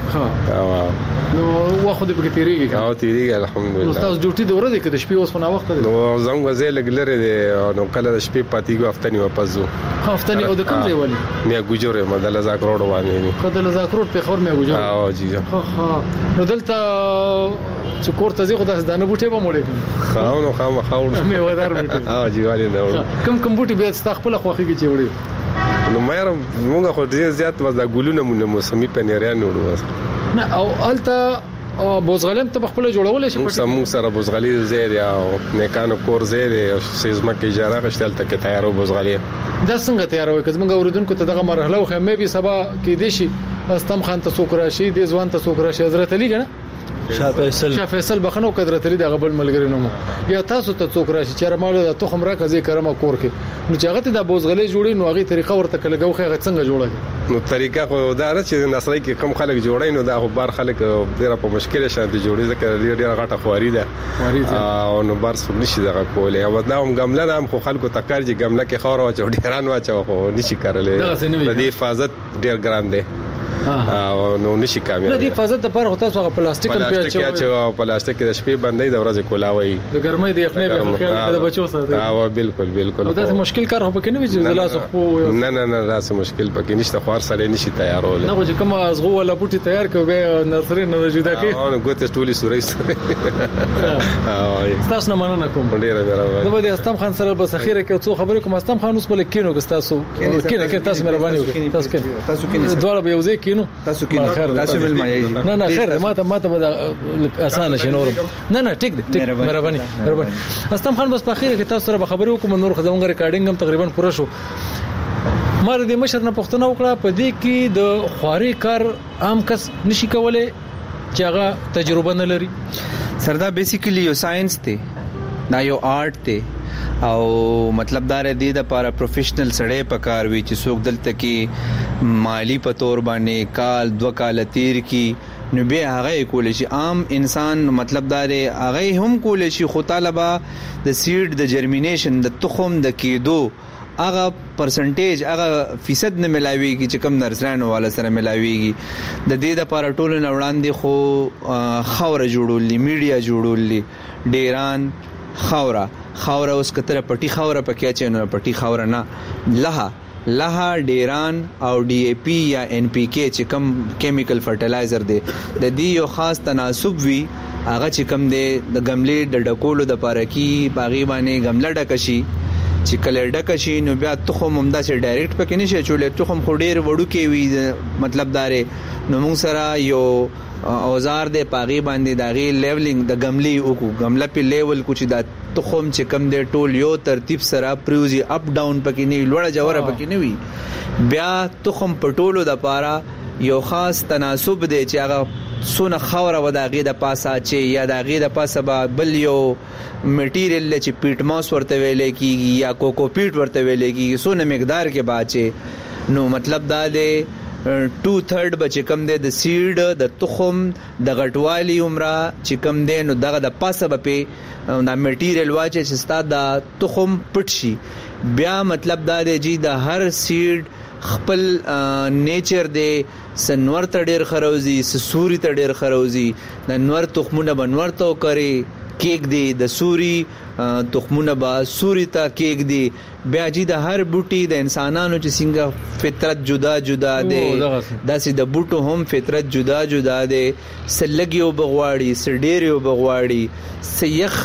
ها نو واخد به تیریږي او تیریږي الحمدلله. استاد ډیوټي د ورځې کې د شپې اوس په وخت نو زموږ ځای لګلره دي نو کله د شپې پاتېګو هفته نیو پزو هفته نیو د کوم ځای ولي میا ګجوره مدل زاک روډ باندې کله زاک روډ په خور میا ګجوره او جی ها ها نو دلته چې کوړه ځي خدای دانه بوټي به موړې خاو نو خام خاو مې ودار بوټي ها جی والي نو کم کم بوټي به استخپل خوخي کې چوړي نو مې موږ خو ډیر زیات وځه ګلونه مونږ موسمي پنيريان وړو نه او الته او بوزغلم ته خپل جوړول شي په سمو سره بوزغلي زیری او نیکانو کور زیری او سیزما کې اجاره غشتل ته کې تیارو بوزغلي دا څنګه تیاروي که موږ اوریدونکو ته دغه مرحله خو مې به سبا کې دي شي استم خان ته څوک راشي د ځوان ته څوک راشي حضرت علي کنه شاه فیصل شاه فیصل بخنو قدرت علي دغه بل ملګری نومو یا تاسو ته څوک راشي چې مالو د تخم راکځي کرمه کور کې نو چې هغه ته د بوزغلي جوړي نو هغه طریقه ورته کلګو خو څنګه جوړه نو طریقه خو دا را چې نسلای کې کم خلک جوړای نو دا خو بار خلک ډیره په مشکل شان دي جوړي ځکه ډیره غټه خواري ده او نو بار څو نشي دغه کولای او دا هم ګمله هم خو خلکو تکار چې ګمله کې خور او ډیران واچو خو نشي کارلې د دې حفاظت ډیر ګران دی او نو نشي کامیاب د حفاظت لپاره هو تاسو پلاستیک هم پیاچو او پلاستیک د شپې باندې د ورځې کولاوي د ګرمۍ د یخنۍ په خیال د بچو سره او بالکل بالکل دا مشکل کار هو پکې نه وي چې زلاس خو نه نه نه راس مشکل پکې نشته خو سره نشي تیارول نه چې کوم ازغو ولا بوټي تیار کوي به نرسري نه جدا کوي او ګوتې ټولي سورې سره او تاسو نه مننه کوم ډیره ډیره نو د استم خان سره به سخیره کې څو خبرې کوم استم خان اوس بل کینو که تاسو کینه کې تاسو مهرباني وکړئ تاسو کې تاسو کې دوه به یوځای کینو تاسو کې تاسو مل مایي نه نه خیر ما ته ما ته اسانه شي نور نه نه ټیک ټیک مهرباني مهرباني استم خان بس په اخیره کې تاسو سره به خبرې وکم نور خزمونګ ریکارډینګ هم تقریبا پوره شو مار دې مشر نه پښتنه وکړه په دې کې د خواري کار عام کس نشي کولای چې هغه تجربه نه لري سردا بیسیکلی یو ساينس ته دا یو آرت ته او مطلب دا ردی د لپاره پروفیشنل سړی پکار وی چې څوک دلته کې مالی په تور باندې کال دو کال تیر کی نو به هغه کول شي عام انسان مطلب دا هغه هم کول شي خو طالبہ د سیډ د جرمینیشن د تخم د کېدو هغه پرسنټیج هغه فیصد نه ملاويږي چې کم نرسانو والا سره ملاويږي د دې د لپاره ټولو نه وړاندې خو خوره جوړولې میډیا جوړولې ډیران خوره خوره اوس کتره پټي خوره پکې چې نو پټي خوره نه لها لها ډیران او ډي اي پي یا ان پي کې چې کم کیمیکل فرټیلایزر دی د دې یو خاص تناسب وی هغه چې کم دی د غملې د ډکولو د پاره کې باغی باندې غمله ډکشي چې کله ډکشي نو بیا تخم همدا چې ډایرکټ پکې نشي چولې تخم خو ډیر وړو کې وی مطلب دارې نو موږ سره یو اوزار د پاغي باندې داغي لیولینګ د غملي او کو غمله په لیول کوچ د تخم چې کم دی ټول یو ترتیب سره پروزي اپ ډاون پکې نه لوړه جوړه پکې نه وي بیا تخم پټولو د پاره یو خاص تناسب دی چې هغه سونه خوره وداغي د پاسه چې یا داغي د پاسه بل یو میټیریل چې پیټ ماس ورته ویلې کیږي یا کوکو پیټ ورته ویلې کیږي سونه مقدار کې باچې نو مطلب دا دی ټو تھرد بچ کم دی د سیډ د تخم د غټوالي عمره چې کم دی نو دغه د پاسه په دا میټیریل واچي چې ستاد د تخم پټ شي بیا مطلب دا دی چې د هر سیډ خپل نیچر دی سنور ته ډیر خروزي سوري ته ډیر خروزي د نور تخمونه بنور ته کوي کېک دی د سوري تخمونه با سوري ته کېک دی بیا چې د هر بوټي د انسانانو چې څنګه فطرت جدا جدا دی داسې د بوټو هم فطرت جدا جدا دی سلګيو بغواړي سډيريو بغواړي سيخ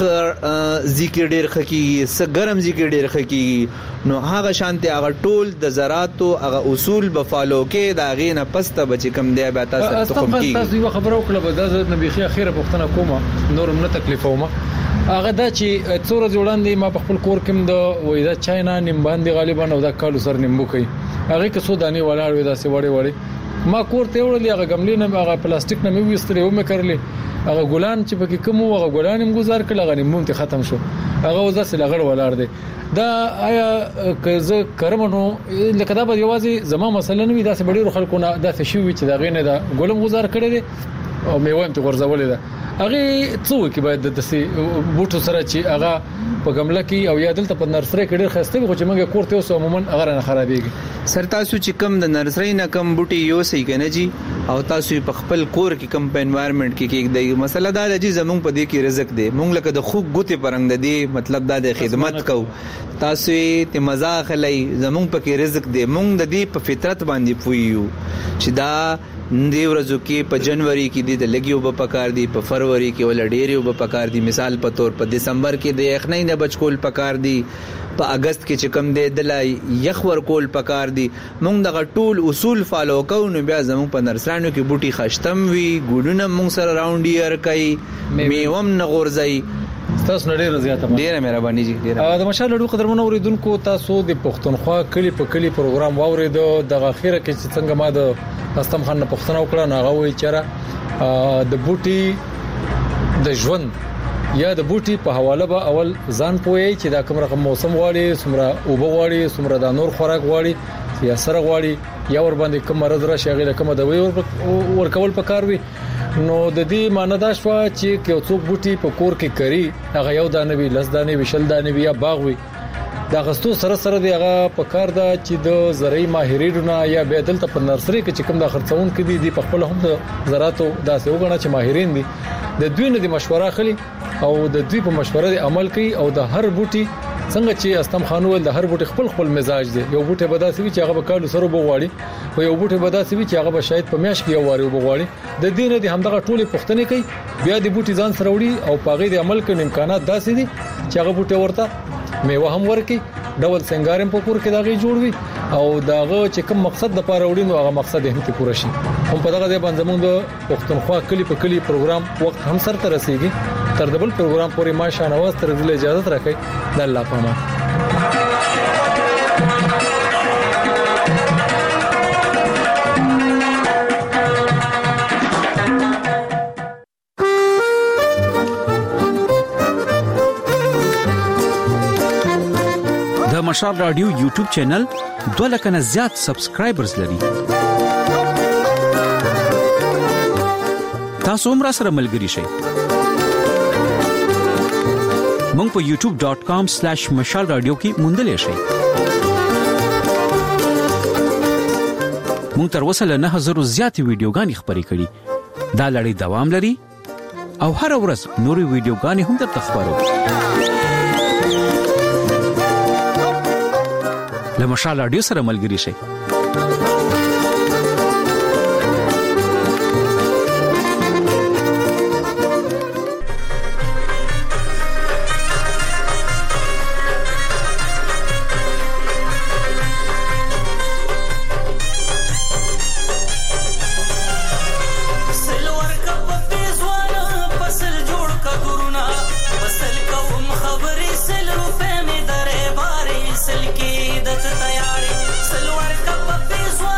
ذکر ډیر خکېږي س ګرم ذکر ډیر خکېږي نو هغه شانته هغه ټول د زراعتو هغه اصول به فالو کې دا غینه پسته بچ کم دی به تاسو ته کوم کی تاسو یو خبره وکړه به د نبی خي اخیره پښتنه کومه نورم نه تکلیفومه هغه دا چې څوره جوړاندې ما په خپل کور کې د وای دا چاینا نیم باندې غالبا او دا کالو سر نیمبو کوي هغه کې سو دانی ولاړ وي دا سي وړي وړي ما کور ته وړلې هغه غملې نه هغه پلاستیک نه مې وسترې و مې کړلې هغه ګلان چې پکې کوم هغه ګلان هم گزار کړل هغه نیمون ته ختم شو هغه وځه سره لغړ ولاړ دی دا آیا که کرمنو لکه دا به یوازې زما مسله نه وي دا سه ډیرو خلکو نه دا څه شي چې دا غینه دا ګلم گزار کړی دی او میوه هم ته ورزولې ده هغه څو کې باید د دسي بوټو سره چې هغه په ګمله کې او یا دلته په نرسري کې ډېر خسته وي چې موږ کور ته اوس عموما هغه نه خرابېږي. سر تاسو چې کم د نرسري نه کم بوټي یو سي کنه جی او تاسو په خپل کور کې کم په انوایرنمنت کې کې د مسله دا د زمونږ په دې کې رزق دی مونږ لکه د خوګ ګوتې پرنګ د دې مطلب دا د خدمت کو تاسو ته مزاح لای زمونږ په کې رزق دی مونږ د دې په فطرت باندې پویو چې دا دی ورځو کې په جنوري کې د لګیو په پکار دی په فروری کې ول ډیریو په پکار دی مثال په تور په دسمبر کې د یخنۍ نه بچکول پکار دی په اگست کې چې کم دی د یخ ور کول پکار دی مونږ دغه ټول اصول فالو کوو نو بیا زموږ په نرسرانو کې بوټي خشتم وی ګډونه مونږ سره راوند یې ور کوي میوم نه غورځي تاسو نه ډیره زیاته ډیره مهرباني جی ډیره د مشال لړو قدرمنو اوریدونکو تاسو د پښتونخوا کلی په کلی پروګرام واوریدو د اخیره کې چې څنګه ما د استم خان نه پښتنه وکړه نه غوي چیرې د بوټي د ژوند یا د بوټي په حواله به اول ځان پوي چې دا کوم رقم موسم واړي سمره او به واړي سمره د نور خوراک واړي یا سره واړي یا ور باندې کوم مرز را شغله کوم د وی ور کول پکار وي نو د دې معنی دا شو چې یو څوک بوټي په کور کې کوي هغه یو دانه وی لس دانه وی شل دانه وی یا باغ وی دا غستو سره سره دی هغه په کار دا چې د زراعي ماهرینو یا به دلته په نرسري کې چې کوم د خرڅون کې دي د په خپل هم د زراعتو داسې وګڼه چې ماهرین دي د دوی نه د مشوره خلی او د دوی په مشوره عمل کوي او د هر بوټي څنګه چې استم خانول د هر بوټي خپل خپل مزاج دی یو بوټي بداسي چې هغه به کالو سره بغواړي او یو بوټي بداسي چې هغه به شاید په میاش کې یو واره بغواړي د دې نه د همدغه ټوله پښتنې کوي بیا د بوټي ځان سره وړي او پاغې د عمل کوي امکانات داسې دي چې هغه بوټي ورته میوه هم ورکي ډول سنگارم په کور کې داغي جوړوي او داغه چې کوم مقصد د پاره وړي نو هغه مقصد هم ته پوره شي هم په دغه ځای باندې موږ د پښتونخوا کلی په کلی پروګرام وخت هم سره تر رسیدي تر دبل پروګرام پورې ما شانواز تر دې اجازه راکړي د الله پامان د مشال رادیو یوټیوب چینل دوه لک نه زیات سبسکرایبرز لري تاسو هم را سره ملګري شئ مونږ په یوټیوب ډاٹ کام سلیش مشال رادیو کې موندل شئ مونږ تر اوسه له نه هزار زیات ویډیوګانې خبرې کړې دا لړۍ دوام لري او هر ورځ نوري ویډیوګانې هم درته خبرو له مشال رادیو سره ملګري شئ سل کی دت تیاری سلوار کا پپی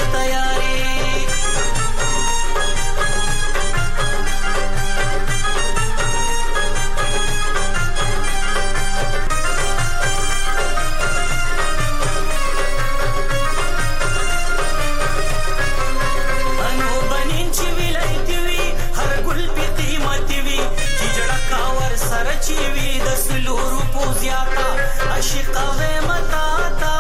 تیاری چیوی د سلورو پوزیاتا عاشقا و متا تا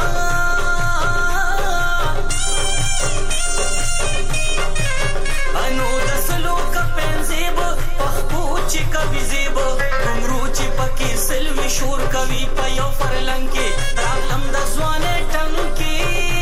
انو د سلو کپنزیب پخپو چې کوي زیب عمرو چې پکې سلوي شور کوي په یو فرلنګ کې راغلم د ځوانې ټنګ کې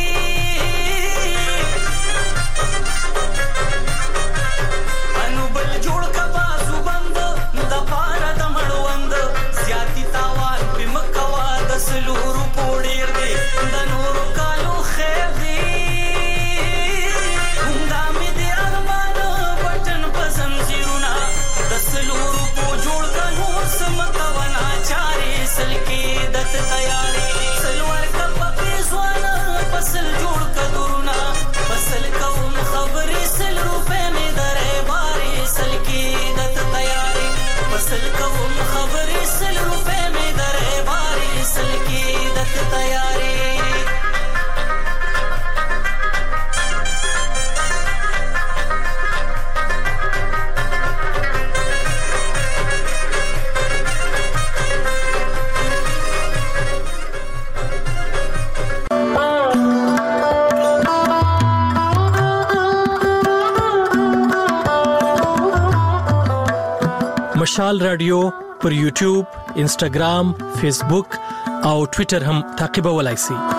انو بل جوړ کا بازو بند د پارا د مړوند زیاتی تاوان په مکوا د سلورو پوډیر دی د نورو کالو خیر دی همدا مې د ارمان بټن په زنجیرونه د سلورو پو جوړ کا نور سمکونا چارې سل کې دت تیارې سلور کا په ځوان فصل جوړ کا دورونه فصل کوم خبرې سل روپے مې درې بارې سل کې دت تیارې فصل کوم خبرې سل روپے مې درې بارې سل کې دت تیارې مشال رادیو پر یوټیوب، انسټاګرام، فیسبوک او ټوئیټر هم تعقیبولای شئ.